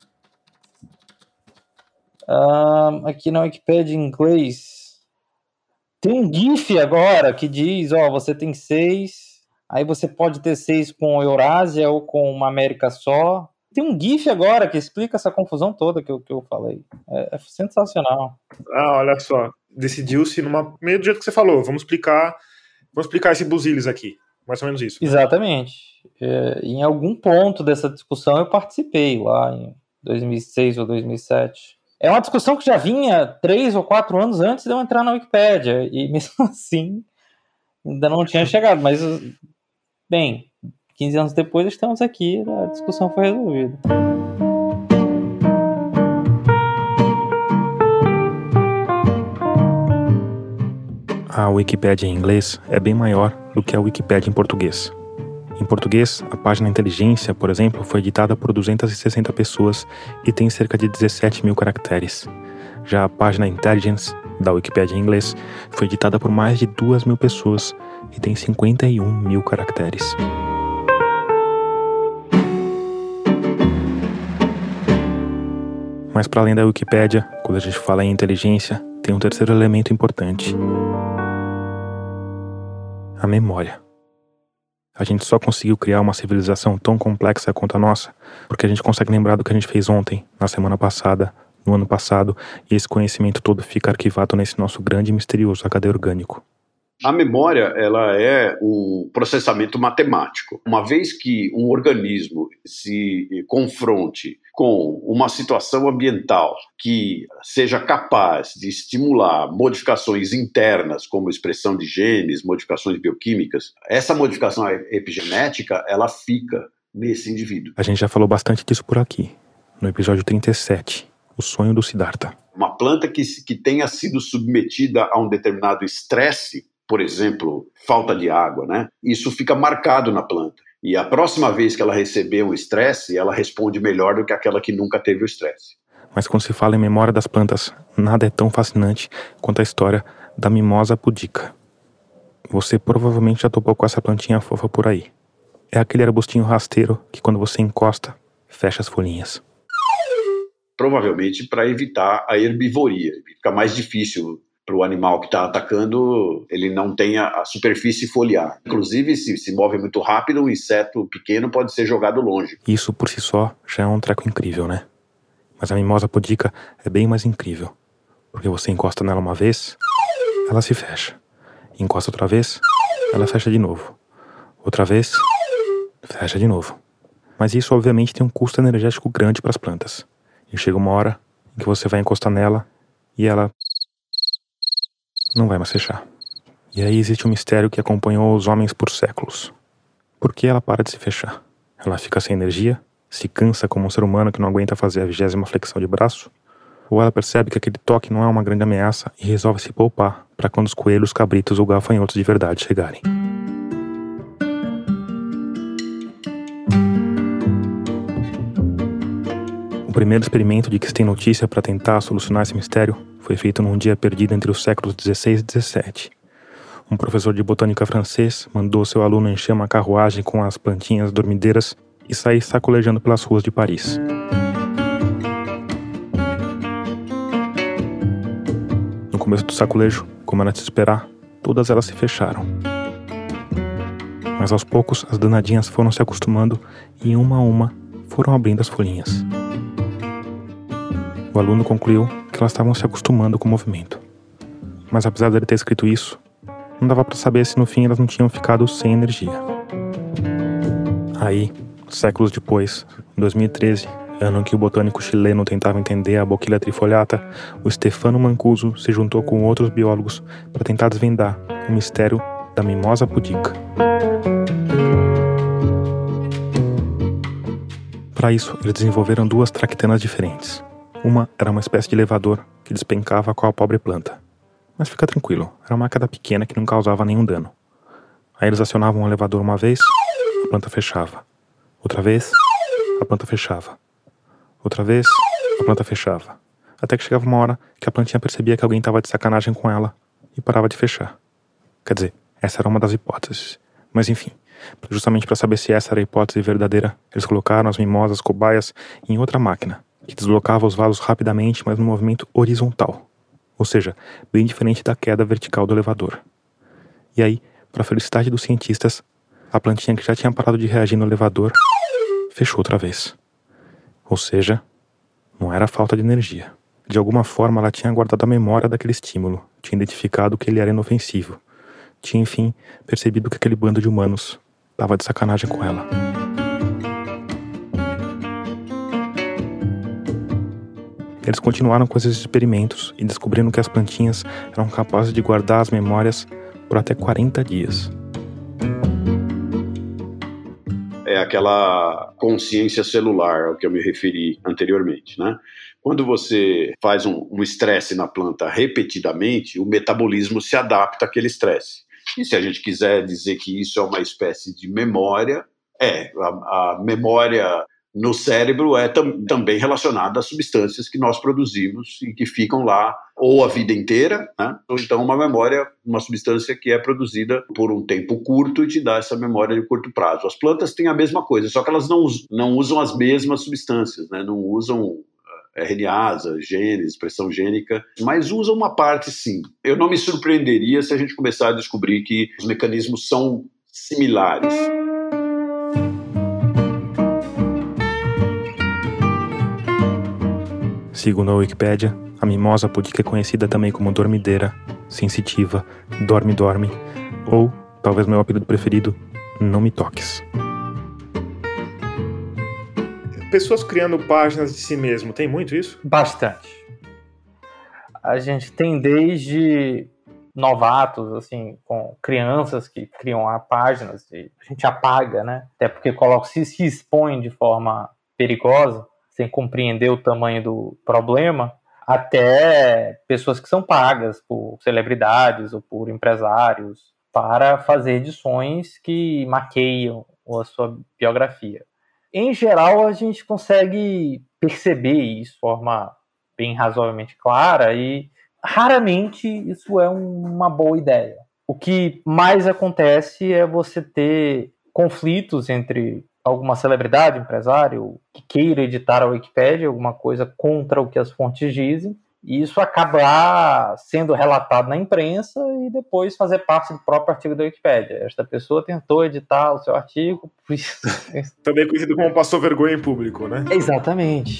Um, aqui na Wikipédia em inglês tem um GIF agora que diz, ó, você tem seis, aí você pode ter seis com Eurásia ou com uma América só. Tem um GIF agora que explica essa confusão toda que eu, que eu falei. É, é sensacional. Ah, olha só. Decidiu-se numa meio do jeito que você falou. Vamos explicar, vamos explicar esse busilis aqui. Mais ou menos isso. Exatamente. É, em algum ponto dessa discussão eu participei lá em dois mil e seis ou dois mil e sete. É uma discussão que já vinha três ou quatro anos antes de eu entrar na Wikipédia. E mesmo assim, ainda não tinha chegado. Mas, bem, quinze anos depois estamos aqui, a discussão foi resolvida. A Wikipédia em inglês é bem maior do que a Wikipédia em português. Em português, a página Inteligência, por exemplo, foi editada por duzentas e sessenta pessoas e tem cerca de dezessete mil caracteres. Já a página Intelligence, da Wikipédia em inglês, foi editada por mais de duas mil pessoas e tem cinquenta e um mil caracteres. Mas para além da Wikipédia, quando a gente fala em inteligência, tem um terceiro elemento importante: a memória. A gente só conseguiu criar uma civilização tão complexa quanto a nossa porque a gente consegue lembrar do que a gente fez ontem, na semana passada, no ano passado, e esse conhecimento todo fica arquivado nesse nosso grande e misterioso H D orgânico. A memória, ela é um processamento matemático. Uma vez que um organismo se confronte com uma situação ambiental que seja capaz de estimular modificações internas, como expressão de genes, modificações bioquímicas, essa modificação epigenética, ela fica nesse indivíduo. A gente já falou bastante disso por aqui, no episódio trinta e sete, o sonho do Siddhartha. Uma planta que, que tenha sido submetida a um determinado estresse, por exemplo, falta de água, né? Isso fica marcado na planta. E a próxima vez que ela receber um estresse, ela responde melhor do que aquela que nunca teve o estresse. Mas quando se fala em memória das plantas, nada é tão fascinante quanto a história da mimosa pudica. Você provavelmente já topou com essa plantinha fofa por aí. É aquele arbustinho rasteiro que quando você encosta, fecha as folhinhas. Provavelmente para evitar a herbivoria. Fica mais difícil para o animal que está atacando, ele não tenha a superfície foliar. Inclusive, se se move muito rápido, um inseto pequeno pode ser jogado longe. Isso por si só já é um treco incrível, né? Mas a mimosa pudica é bem mais incrível. Porque você encosta nela uma vez, ela se fecha. Encosta outra vez, ela fecha de novo. Outra vez, fecha de novo. Mas isso obviamente tem um custo energético grande para as plantas. E chega uma hora em que você vai encostar nela e ela não vai mais fechar. E aí existe um mistério que acompanhou os homens por séculos. Por que ela para de se fechar? Ela fica sem energia? Se cansa como um ser humano que não aguenta fazer a vigésima flexão de braço? Ou ela percebe que aquele toque não é uma grande ameaça e resolve se poupar para quando os coelhos, cabritos ou gafanhotos de verdade chegarem? O primeiro experimento de que se tem notícia para tentar solucionar esse mistério foi feito num dia perdido entre os séculos dezesseis e dezessete. Um professor de botânica francês mandou seu aluno encher uma carruagem com as plantinhas dormideiras e sair sacolejando pelas ruas de Paris. No começo do sacolejo, como era de se esperar, todas elas se fecharam. Mas aos poucos as danadinhas foram se acostumando e uma a uma foram abrindo as folhinhas. O aluno concluiu que elas estavam se acostumando com o movimento. Mas apesar dele ter escrito isso, não dava para saber se no fim elas não tinham ficado sem energia. Aí, séculos depois, em dois mil e treze, ano em que o botânico chileno tentava entender a Bacillus trifoliata, o Stefano Mancuso se juntou com outros biólogos para tentar desvendar o mistério da mimosa pudica. Para isso, eles desenvolveram duas traquitanas diferentes. Uma era uma espécie de elevador que despencava com a pobre planta. Mas fica tranquilo, era uma máquina pequena que não causava nenhum dano. Aí eles acionavam o elevador uma vez, a planta fechava. Outra vez, a planta fechava. Outra vez, a planta fechava. Até que chegava uma hora que a plantinha percebia que alguém estava de sacanagem com ela e parava de fechar. Quer dizer, essa era uma das hipóteses. Mas enfim, justamente para saber se essa era a hipótese verdadeira, eles colocaram as mimosas cobaias em outra máquina, que deslocava os vasos rapidamente, mas no movimento horizontal. Ou seja, bem diferente da queda vertical do elevador. E aí, para a felicidade dos cientistas, a plantinha que já tinha parado de reagir no elevador fechou outra vez. Ou seja, não era falta de energia. De alguma forma, ela tinha guardado a memória daquele estímulo, tinha identificado que ele era inofensivo. Tinha, enfim, percebido que aquele bando de humanos estava de sacanagem com ela. Eles continuaram com esses experimentos e descobriram que as plantinhas eram capazes de guardar as memórias por até quarenta dias. É aquela consciência celular ao que eu me referi anteriormente, né? Quando você faz um estresse um na planta repetidamente, o metabolismo se adapta àquele estresse. E se a gente quiser dizer que isso é uma espécie de memória, é, a, a memória no cérebro é tam, também relacionada às substâncias que nós produzimos e que ficam lá ou a vida inteira, né? Ou então uma memória, uma substância que é produzida por um tempo curto e te dá essa memória de curto prazo. As plantas têm a mesma coisa, só que elas não, não usam as mesmas substâncias, né? Não usam R N As, genes, expressão gênica, mas usa uma parte sim. Eu não me surpreenderia se a gente começar a descobrir que os mecanismos são similares. Segundo a Wikipédia, a mimosa pudica é conhecida também como dormideira, sensitiva, dorme-dorme, ou, talvez meu apelido preferido, não me toques. Pessoas criando páginas de si mesmo, tem muito isso? Bastante. A gente tem desde novatos, assim, com crianças que criam páginas, e a gente apaga, né? Até porque coloca, se, se expõe de forma perigosa, sem compreender o tamanho do problema, até pessoas que são pagas por celebridades ou por empresários para fazer edições que maqueiam a sua biografia. Em geral, a gente consegue perceber isso de forma bem razoavelmente clara e raramente isso é uma boa ideia. O que mais acontece é você ter conflitos entre alguma celebridade, empresário, que queira editar a Wikipédia, alguma coisa contra o que as fontes dizem, e isso acabar sendo relatado na imprensa e depois fazer parte do próprio artigo da Wikipédia. Esta pessoa tentou editar o seu artigo... Também conhecido como passou vergonha em público, né? Exatamente.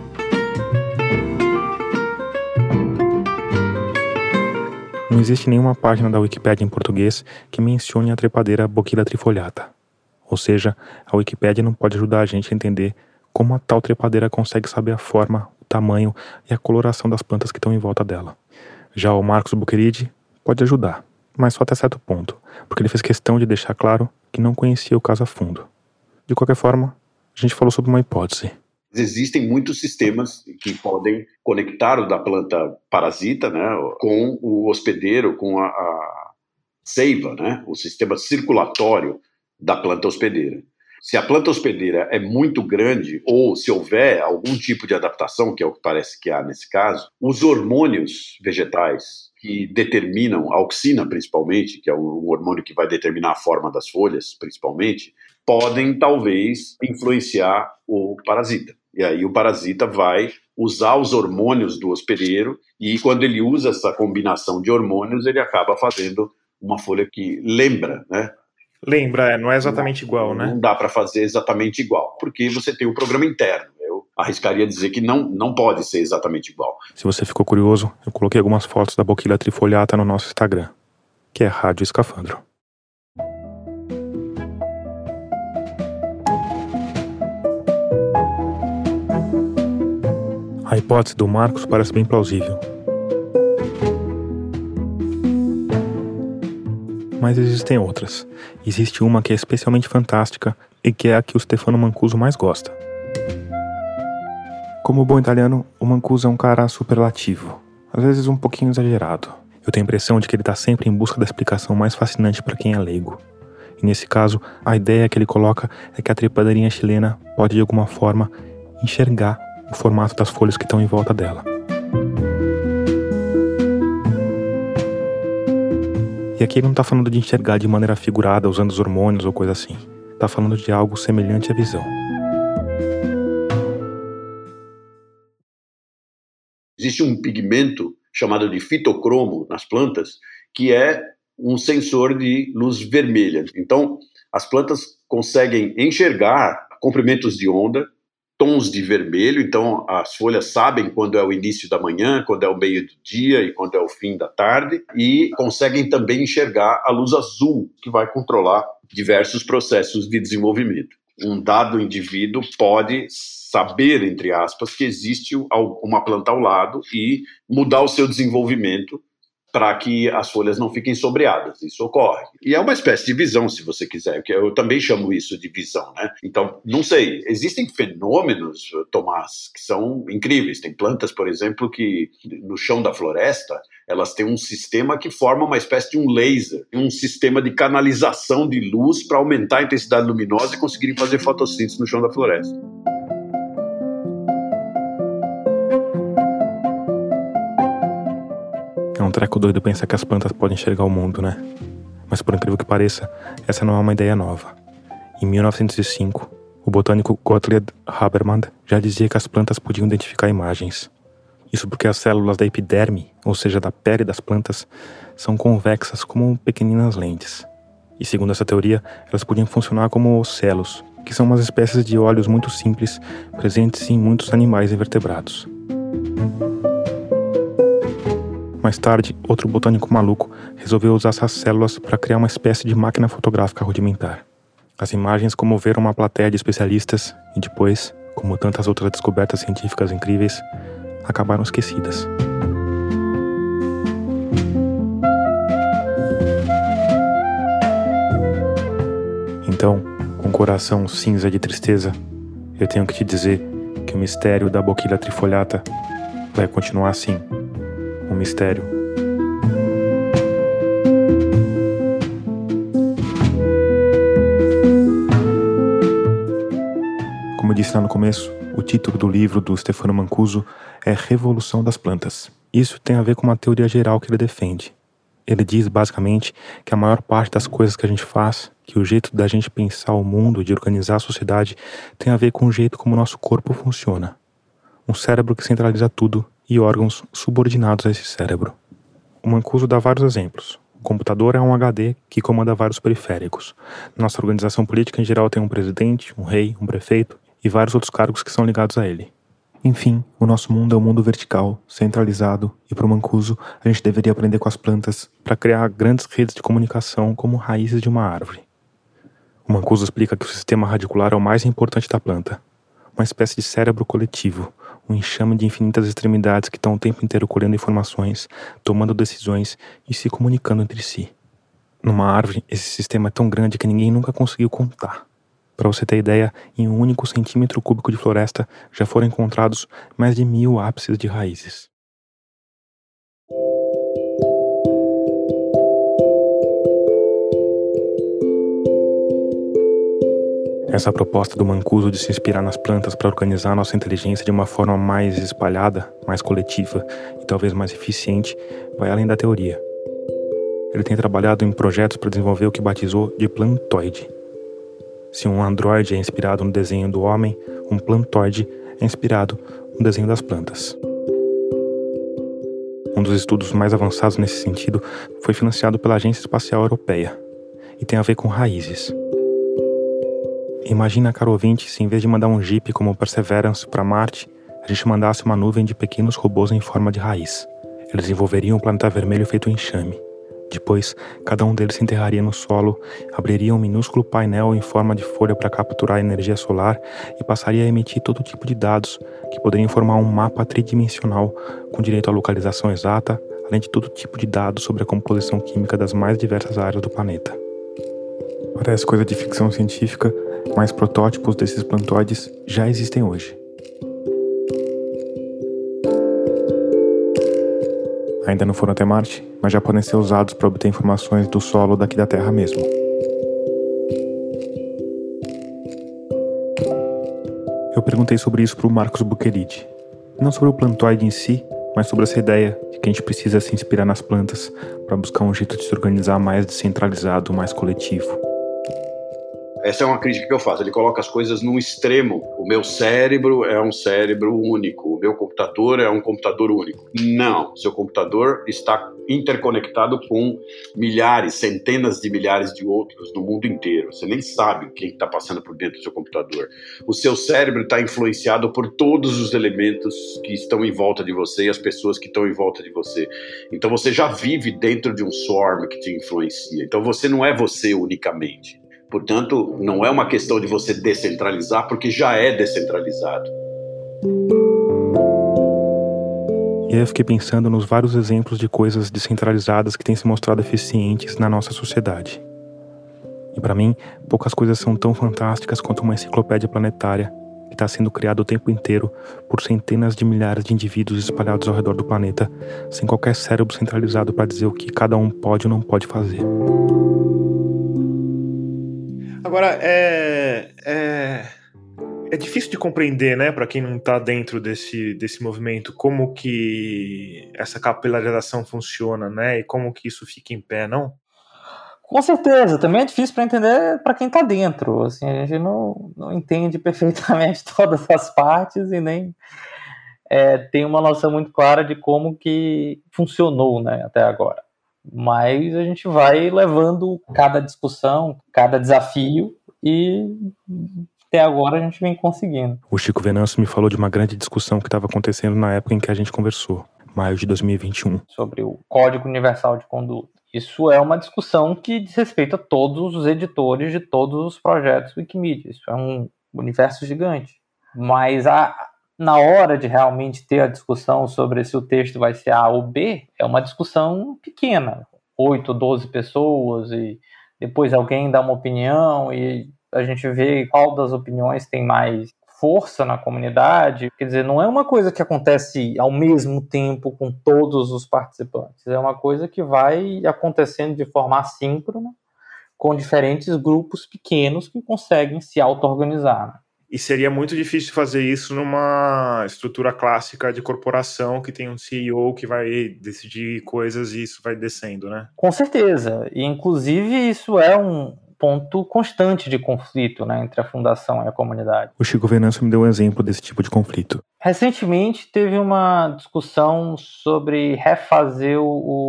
Não existe nenhuma página da Wikipédia em português que mencione a trepadeira Boquilla trifoliata. Ou seja, a Wikipédia não pode ajudar a gente a entender como a tal trepadeira consegue saber a forma, o tamanho e a coloração das plantas que estão em volta dela. Já o Marcos Bucheridi pode ajudar, mas só até certo ponto, porque ele fez questão de deixar claro que não conhecia o caso a fundo. De qualquer forma, a gente falou sobre uma hipótese. Existem muitos sistemas que podem conectar o da planta parasita, né, com o hospedeiro, com a, a seiva, né, o sistema circulatório da planta hospedeira. Se a planta hospedeira é muito grande, ou se houver algum tipo de adaptação, que é o que parece que há nesse caso, os hormônios vegetais que determinam, a auxina principalmente, que é o hormônio que vai determinar a forma das folhas, principalmente, podem talvez influenciar o parasita. E aí o parasita vai usar os hormônios do hospedeiro e quando ele usa essa combinação de hormônios, ele acaba fazendo uma folha que lembra, né? Lembra, é, não é exatamente não, igual, né? Não dá para fazer exatamente igual, porque você tem o programa interno. Eu arriscaria dizer que não, não pode ser exatamente igual. Se você ficou curioso, eu coloquei algumas fotos da Boquilla trifoliata no nosso Instagram, que é Rádio Escafandro. A hipótese do Marcos parece bem plausível. Mas existem outras. Existe uma que é especialmente fantástica e que é a que o Stefano Mancuso mais gosta. Como bom italiano, o Mancuso é um cara superlativo, às vezes um pouquinho exagerado. Eu tenho a impressão de que ele está sempre em busca da explicação mais fascinante para quem é leigo. E nesse caso, a ideia que ele coloca é que a trepadeirinha chilena pode de alguma forma enxergar o formato das folhas que estão em volta dela. E aqui ele não está falando de enxergar de maneira figurada, usando os hormônios ou coisa assim. Está falando de algo semelhante à visão. Existe um pigmento chamado de fitocromo nas plantas, que é um sensor de luz vermelha. Então, as plantas conseguem enxergar comprimentos de onda, tons de vermelho, então as folhas sabem quando é o início da manhã, quando é o meio do dia e quando é o fim da tarde, e conseguem também enxergar a luz azul, que vai controlar diversos processos de desenvolvimento. Um dado indivíduo pode saber, entre aspas, que existe uma planta ao lado e mudar o seu desenvolvimento para que as folhas não fiquem sombreadas. Isso ocorre. E é uma espécie de visão, se você quiser, que eu também chamo isso de visão, né? Então, não sei, existem fenômenos, Tomás, que são incríveis. Tem plantas, por exemplo, que no chão da floresta, elas têm um sistema que forma uma espécie de um laser, um sistema de canalização de luz para aumentar a intensidade luminosa e conseguirem fazer fotossíntese no chão da floresta. É um treco doido pensar que as plantas podem enxergar o mundo, né? Mas por incrível que pareça, essa não é uma ideia nova. Em mil novecentos e cinco, O botânico Gottlieb Habermas já dizia que as plantas podiam identificar imagens. Isso porque as células da epiderme, ou seja, da pele das plantas, são convexas como pequeninas lentes. E segundo essa teoria, elas podiam funcionar como ocelos, que são umas espécies de olhos muito simples, presentes em muitos animais invertebrados. Mais tarde, outro botânico maluco resolveu usar essas células para criar uma espécie de máquina fotográfica rudimentar. As imagens comoveram uma plateia de especialistas e depois, como tantas outras descobertas científicas incríveis, acabaram esquecidas. Então, com o coração cinza de tristeza, eu tenho que te dizer que o mistério da boquilha trifoliata vai continuar assim. Um mistério. Como eu disse lá no começo, o título do livro do Stefano Mancuso é Revolução das Plantas. Isso tem a ver com uma teoria geral que ele defende. Ele diz, basicamente, que a maior parte das coisas que a gente faz, que o jeito da gente pensar o mundo, de organizar a sociedade, tem a ver com o jeito como o nosso corpo funciona. Um cérebro que centraliza tudo e órgãos subordinados a esse cérebro. O Mancuso dá vários exemplos. O computador é um H D que comanda vários periféricos. Nossa organização política em geral tem um presidente, um rei, um prefeito e vários outros cargos que são ligados a ele. Enfim, o nosso mundo é um mundo vertical, centralizado, e para o Mancuso a gente deveria aprender com as plantas para criar grandes redes de comunicação como raízes de uma árvore. O Mancuso explica que o sistema radicular é o mais importante da planta, uma espécie de cérebro coletivo, um enxame de infinitas extremidades que estão o tempo inteiro colhendo informações, tomando decisões e se comunicando entre si. Numa árvore, esse sistema é tão grande que ninguém nunca conseguiu contar. Para você ter ideia, em um único centímetro cúbico de floresta já foram encontrados mais de mil ápices de raízes. Essa proposta do Mancuso de se inspirar nas plantas para organizar nossa inteligência de uma forma mais espalhada, mais coletiva e talvez mais eficiente, vai além da teoria. Ele tem trabalhado em projetos para desenvolver o que batizou de plantoide. Se um androide é inspirado no desenho do homem, um plantoide é inspirado no desenho das plantas. Um dos estudos mais avançados nesse sentido foi financiado pela Agência Espacial Europeia e tem a ver com raízes. Imagina, caro ouvinte, se em vez de mandar um Jeep como o Perseverance para Marte, a gente mandasse uma nuvem de pequenos robôs em forma de raiz. Eles desenvolveriam um planeta vermelho feito enxame. Depois, cada um deles se enterraria no solo, abriria um minúsculo painel em forma de folha para capturar a energia solar e passaria a emitir todo tipo de dados que poderiam formar um mapa tridimensional com direito à localização exata, além de todo tipo de dados sobre a composição química das mais diversas áreas do planeta. Parece coisa de ficção científica, mas protótipos desses plantoides já existem hoje. Ainda não foram até Marte, mas já podem ser usados para obter informações do solo daqui da Terra mesmo. Eu perguntei sobre isso para o Marcos Bucheriti. Não sobre o plantoide em si, mas sobre essa ideia de que a gente precisa se inspirar nas plantas para buscar um jeito de se organizar mais descentralizado, mais coletivo. Essa é uma crítica que eu faço. Ele coloca as coisas num extremo. O meu cérebro é um cérebro único. O meu computador é um computador único. Não. Seu computador está interconectado com milhares, centenas de milhares de outros no mundo inteiro. Você nem sabe quem está passando por dentro do seu computador. O seu cérebro está influenciado por todos os elementos que estão em volta de você e as pessoas que estão em volta de você. Então você já vive dentro de um swarm que te influencia. Então você não é você unicamente. Portanto, não é uma questão de você descentralizar, porque já é descentralizado. E aí eu fiquei pensando nos vários exemplos de coisas descentralizadas que têm se mostrado eficientes na nossa sociedade. E para mim, poucas coisas são tão fantásticas quanto uma enciclopédia planetária que está sendo criada o tempo inteiro por centenas de milhares de indivíduos espalhados ao redor do planeta, sem qualquer cérebro centralizado para dizer o que cada um pode ou não pode fazer. Agora, é, é, é difícil de compreender, né, para quem não está dentro desse, desse movimento, como que essa capilarização funciona, né, e como que isso fica em pé, não? Com certeza, também é difícil para entender para quem está dentro. Assim, a gente não, não entende perfeitamente todas as partes e nem é, tem uma noção muito clara de como que funcionou, né, até agora. Mas a gente vai levando cada discussão, cada desafio e até agora a gente vem conseguindo. O Chico Venâncio me falou de uma grande discussão que estava acontecendo na época em que a gente conversou, maio de dois mil e vinte e um. Sobre o Código Universal de Conduta. Isso é uma discussão que diz respeito a todos os editores de todos os projetos Wikimedia. Isso é um universo gigante. Mas a, na hora de realmente ter a discussão sobre se o texto vai ser A ou B, é uma discussão pequena. Oito, doze pessoas, e depois alguém dá uma opinião e a gente vê qual das opiniões tem mais força na comunidade. Quer dizer, não é uma coisa que acontece ao mesmo tempo com todos os participantes. É uma coisa que vai acontecendo de forma assíncrona com diferentes grupos pequenos que conseguem se auto-organizar, né? E seria muito difícil fazer isso numa estrutura clássica de corporação que tem um C E O que vai decidir coisas e isso vai descendo, né? Com certeza. E, inclusive, isso é um ponto constante de conflito, né, entre a fundação e a comunidade. O Chico Venâncio me deu um exemplo desse tipo de conflito. Recentemente teve uma discussão sobre refazer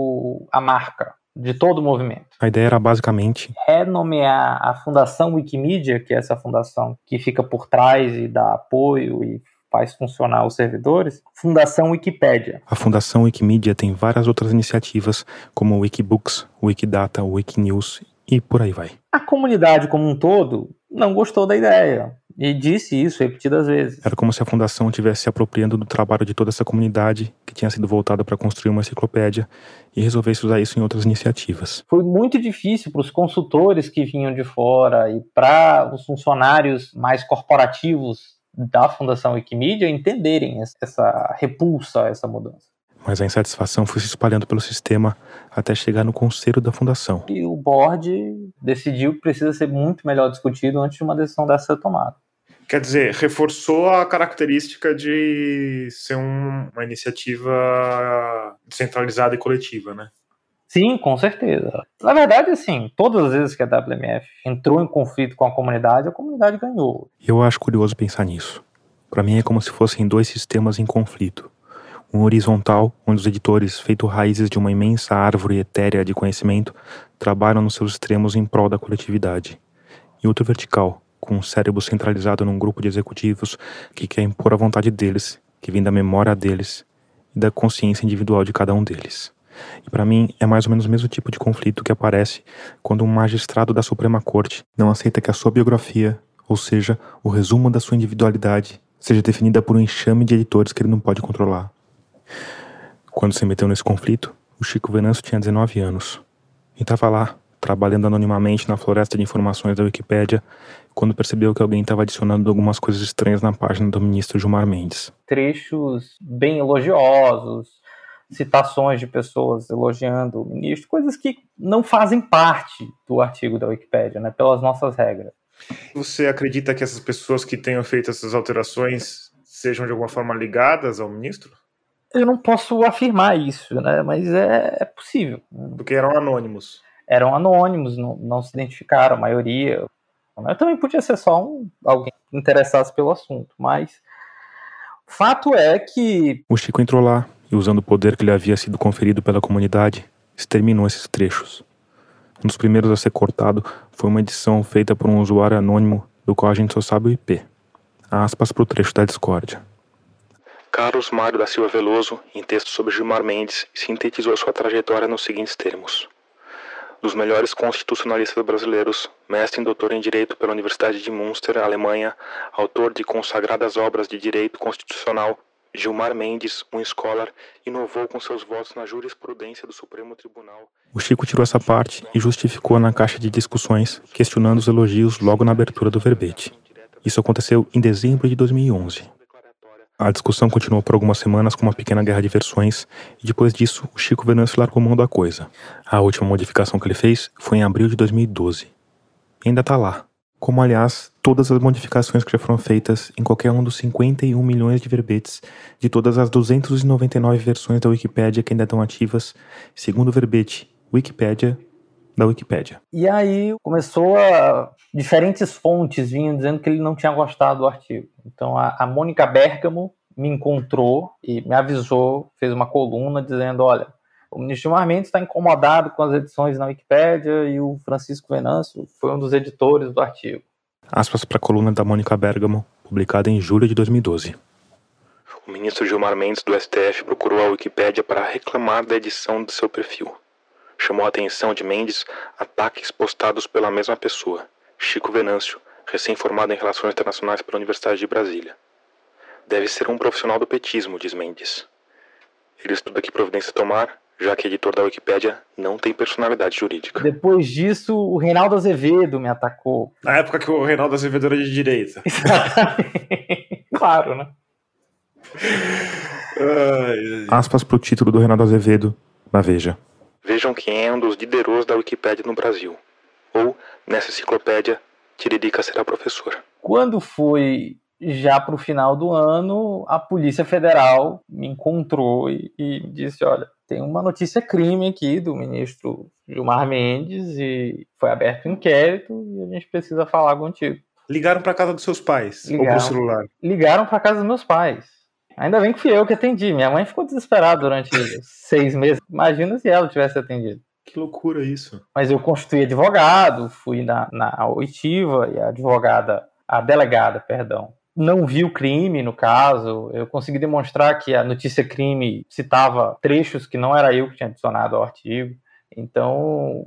o, a marca de todo o movimento. A ideia era basicamente renomear a Fundação Wikimedia, que é essa fundação que fica por trás e dá apoio e faz funcionar os servidores, Fundação Wikipédia. A Fundação Wikimedia tem várias outras iniciativas, como o Wikibooks, o Wikidata, o Wikinews e por aí vai. A comunidade como um todo não gostou da ideia e disse isso repetidas vezes. Era como se a fundação estivesse se apropriando do trabalho de toda essa comunidade que tinha sido voltada para construir uma enciclopédia e resolvesse usar isso em outras iniciativas. Foi muito difícil para os consultores que vinham de fora e para os funcionários mais corporativos da Fundação Wikimedia entenderem essa repulsa a essa mudança. Mas a insatisfação foi se espalhando pelo sistema até chegar no conselho da fundação. E o board decidiu que precisa ser muito melhor discutido antes de uma decisão dessa ser tomada. Quer dizer, reforçou a característica de ser um, uma iniciativa descentralizada e coletiva, né? Sim, com certeza. Na verdade, assim, todas as vezes que a W M F entrou em conflito com a comunidade, a comunidade ganhou. Eu acho curioso pensar nisso. Para mim é como se fossem dois sistemas em conflito. Um horizontal, onde os editores, feito raízes de uma imensa árvore etérea de conhecimento, trabalham nos seus extremos em prol da coletividade. E outro vertical, com um cérebro centralizado num grupo de executivos que quer impor a vontade deles, que vem da memória deles e da consciência individual de cada um deles. E para mim é mais ou menos o mesmo tipo de conflito que aparece quando um magistrado da Suprema Corte não aceita que a sua biografia, ou seja, o resumo da sua individualidade, seja definida por um enxame de editores que ele não pode controlar. Quando se meteu nesse conflito, o Chico Venâncio tinha dezenove anos e estava lá, trabalhando anonimamente na floresta de informações da Wikipédia, quando percebeu que alguém estava adicionando algumas coisas estranhas na página do ministro Gilmar Mendes. Trechos bem elogiosos, citações de pessoas elogiando o ministro, coisas que não fazem parte do artigo da Wikipédia, né, pelas nossas regras. Você acredita que essas pessoas que tenham feito essas alterações sejam de alguma forma ligadas ao ministro? Eu não posso afirmar isso, né, mas é, é possível. Porque eram anônimos. Eram anônimos, não, não se identificaram, a maioria. Eu também podia ser só um, alguém que interessasse pelo assunto, mas fato é que... O Chico entrou lá e, usando o poder que lhe havia sido conferido pela comunidade, exterminou esses trechos. Um dos primeiros a ser cortado foi uma edição feita por um usuário anônimo, do qual a gente só sabe o I P. Aspas para o trecho da discórdia. Carlos Mário da Silva Veloso, em texto sobre Gilmar Mendes, sintetizou sua trajetória nos seguintes termos. Dos melhores constitucionalistas brasileiros, mestre e doutor em Direito pela Universidade de Münster, Alemanha, autor de consagradas obras de Direito Constitucional, Gilmar Mendes, um scholar, inovou com seus votos na jurisprudência do Supremo Tribunal. O Chico tirou essa parte e justificou na caixa de discussões, questionando os elogios logo na abertura do verbete. Isso aconteceu em dezembro de dois mil e onze. A discussão continuou por algumas semanas com uma pequena guerra de versões e depois disso o Chico Venâncio largou mão da coisa. A última modificação que ele fez foi em abril de dois mil e doze. E ainda está lá. Como, aliás, todas as modificações que já foram feitas em qualquer um dos cinquenta e um milhões de verbetes de todas as duzentas e noventa e nove versões da Wikipédia que ainda estão ativas, segundo o verbete Wikipédia, da Wikipédia. E aí começou a... Diferentes fontes vinham dizendo que ele não tinha gostado do artigo. Então a, a Mônica Bergamo me encontrou e me avisou, fez uma coluna dizendo, olha, o ministro Gilmar Mendes está incomodado com as edições na Wikipédia e o Francisco Venâncio foi um dos editores do artigo. Aspas para a coluna da Mônica Bergamo, publicada em julho de dois mil e doze. O ministro Gilmar Mendes do S T F procurou a Wikipédia para reclamar da edição de seu perfil. Chamou a atenção de Mendes ataques postados pela mesma pessoa, Chico Venâncio, recém-formado em Relações Internacionais pela Universidade de Brasília. Deve ser um profissional do petismo, diz Mendes. Ele estuda que providência tomar, já que editor da Wikipédia não tem personalidade jurídica. Depois disso, o Reinaldo Azevedo me atacou. Na época que o Reinaldo Azevedo era de direita. Exatamente. Claro, né? Aspas para o título do Reinaldo Azevedo, na Veja. Vejam quem é um dos lideros da Wikipédia no Brasil. Ou, nessa enciclopédia, Tiririca será professor. Quando foi já para o final do ano, a Polícia Federal me encontrou e, e disse, olha, tem uma notícia crime aqui do ministro Gilmar Mendes e foi aberto um inquérito e a gente precisa falar contigo. Ligaram para casa dos seus pais? Ligaram, ou pro celular? Ligaram para casa dos meus pais. Ainda bem que fui eu que atendi. Minha mãe ficou desesperada durante seis meses. Imagina se ela tivesse atendido. Que loucura isso. Mas eu constituí advogado, fui na, na oitiva e a advogada, a delegada, perdão, não viu o crime no caso. Eu consegui demonstrar que a notícia crime citava trechos que não era eu que tinha adicionado ao artigo. Então,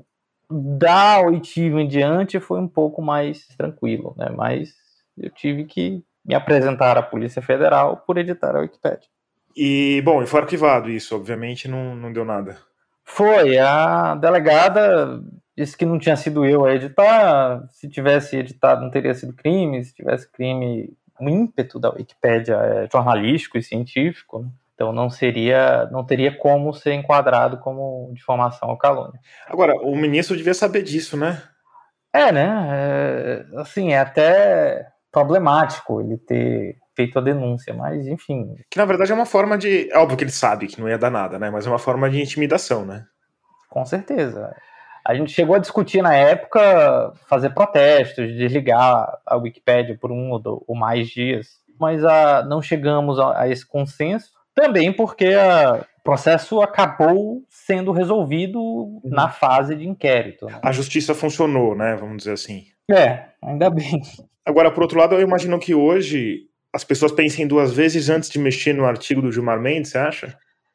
da oitiva em diante foi um pouco mais tranquilo, né? Mas eu tive que me apresentar à Polícia Federal por editar a Wikipédia. E, bom, e foi arquivado isso, obviamente não, não deu nada. Foi, a delegada disse que não tinha sido eu a editar, se tivesse editado não teria sido crime, se tivesse crime, o ímpeto da Wikipédia é jornalístico e científico, né? Então não seria, não teria como ser enquadrado como difamação ou calúnia. Agora, o ministro devia saber disso, né? É, né, é, assim, é até problemático ele ter feito a denúncia, mas enfim. Que na verdade é uma forma de... É óbvio que ele sabe que não ia dar nada, né? Mas é uma forma de intimidação, né? Com certeza. A gente chegou a discutir na época fazer protestos, desligar a Wikipédia por um ou, ou mais dias, mas a, não chegamos a, a esse consenso, também porque a, o processo acabou sendo resolvido uhum. na fase de inquérito. Né? A justiça funcionou, né? Vamos dizer assim. É, ainda bem. Agora, por outro lado, eu imagino que hoje as pessoas pensem duas vezes antes de mexer no artigo do Gilmar Mendes, você acha?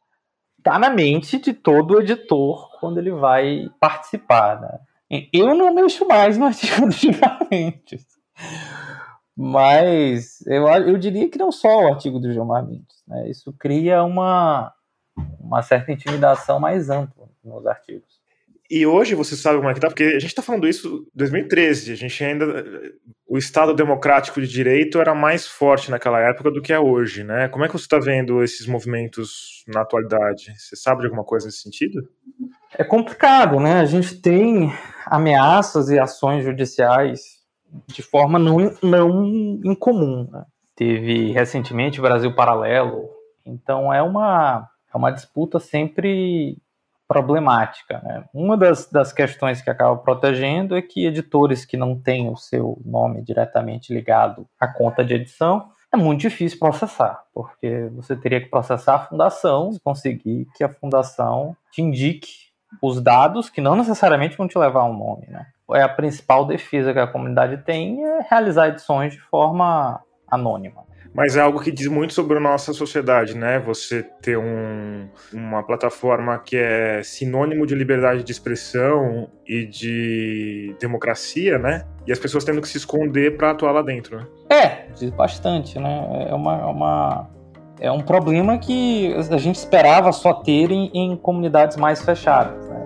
Tá na mente de todo editor quando ele vai participar, né? Eu não mexo mais no artigo do Gilmar Mendes. Mas eu, eu diria que não só o artigo do Gilmar Mendes, né? Isso cria uma, uma certa intimidação mais ampla nos artigos. E hoje você sabe como é que tá? Porque a gente tá falando isso em dois mil e treze, a gente ainda... O Estado Democrático de Direito era mais forte naquela época do que é hoje, né? Como é que você está vendo esses movimentos na atualidade? Você sabe de alguma coisa nesse sentido? É complicado, né? A gente tem ameaças e ações judiciais de forma não, não incomum, né? Teve recentemente o Brasil Paralelo, então é uma, é uma disputa sempre problemática, né? Uma das, das questões que acaba protegendo é que editores que não têm o seu nome diretamente ligado à conta de edição, é muito difícil processar, porque você teria que processar a fundação e conseguir que a fundação te indique os dados que não necessariamente vão te levar a um nome, né? É a principal defesa que a comunidade tem é realizar edições de forma anônima. Mas é algo que diz muito sobre a nossa sociedade, né? Você ter um, uma plataforma que é sinônimo de liberdade de expressão e de democracia, né? E as pessoas tendo que se esconder para atuar lá dentro, né? É, diz bastante, né? É, uma, é, uma, é um problema que a gente esperava só ter em, em comunidades mais fechadas, né?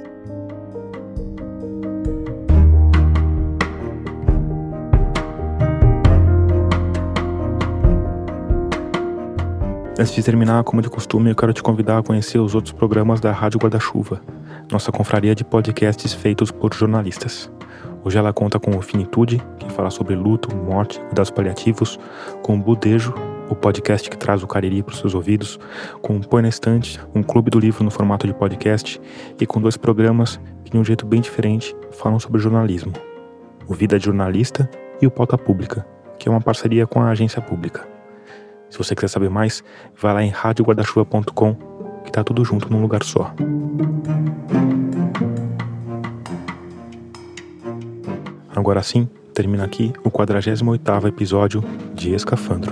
Antes de terminar, como de costume, eu quero te convidar a conhecer os outros programas da Rádio Guarda-Chuva, nossa confraria de podcasts feitos por jornalistas. Hoje ela conta com o Finitude, que fala sobre luto, morte, cuidados paliativos, com o Budejo, o podcast que traz o Cariri para os seus ouvidos, com o Põe na Estante, um clube do livro no formato de podcast, e com dois programas que de um jeito bem diferente falam sobre jornalismo. O Vida de Jornalista e o Pauta Pública, que é uma parceria com a agência pública. Se você quiser saber mais, vai lá em rádio guarda chuva ponto com, que tá tudo junto num lugar só. Agora sim, termina aqui o quadragésimo oitavo episódio de Escafandro.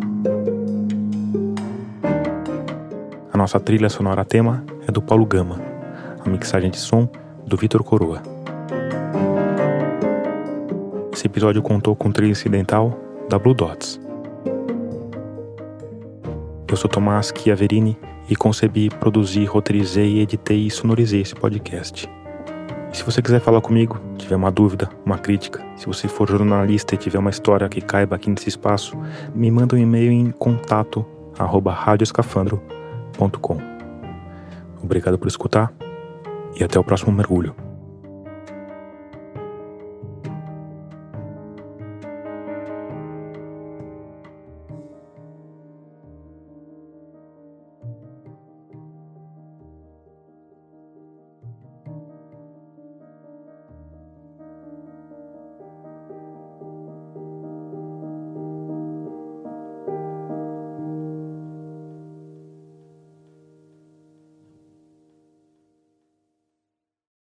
A nossa trilha sonora tema é do Paulo Gama, a mixagem de som do Vitor Coroa. Esse episódio contou com trilha incidental da Blue Dots. Eu sou Tomás Chiaverini e concebi, produzi, roteirizei, editei e sonorizei esse podcast. E se você quiser falar comigo, tiver uma dúvida, uma crítica, se você for jornalista e tiver uma história que caiba aqui nesse espaço, me manda um e-mail em contato arroba rádio escafandro ponto com. Obrigado por escutar e até o próximo mergulho.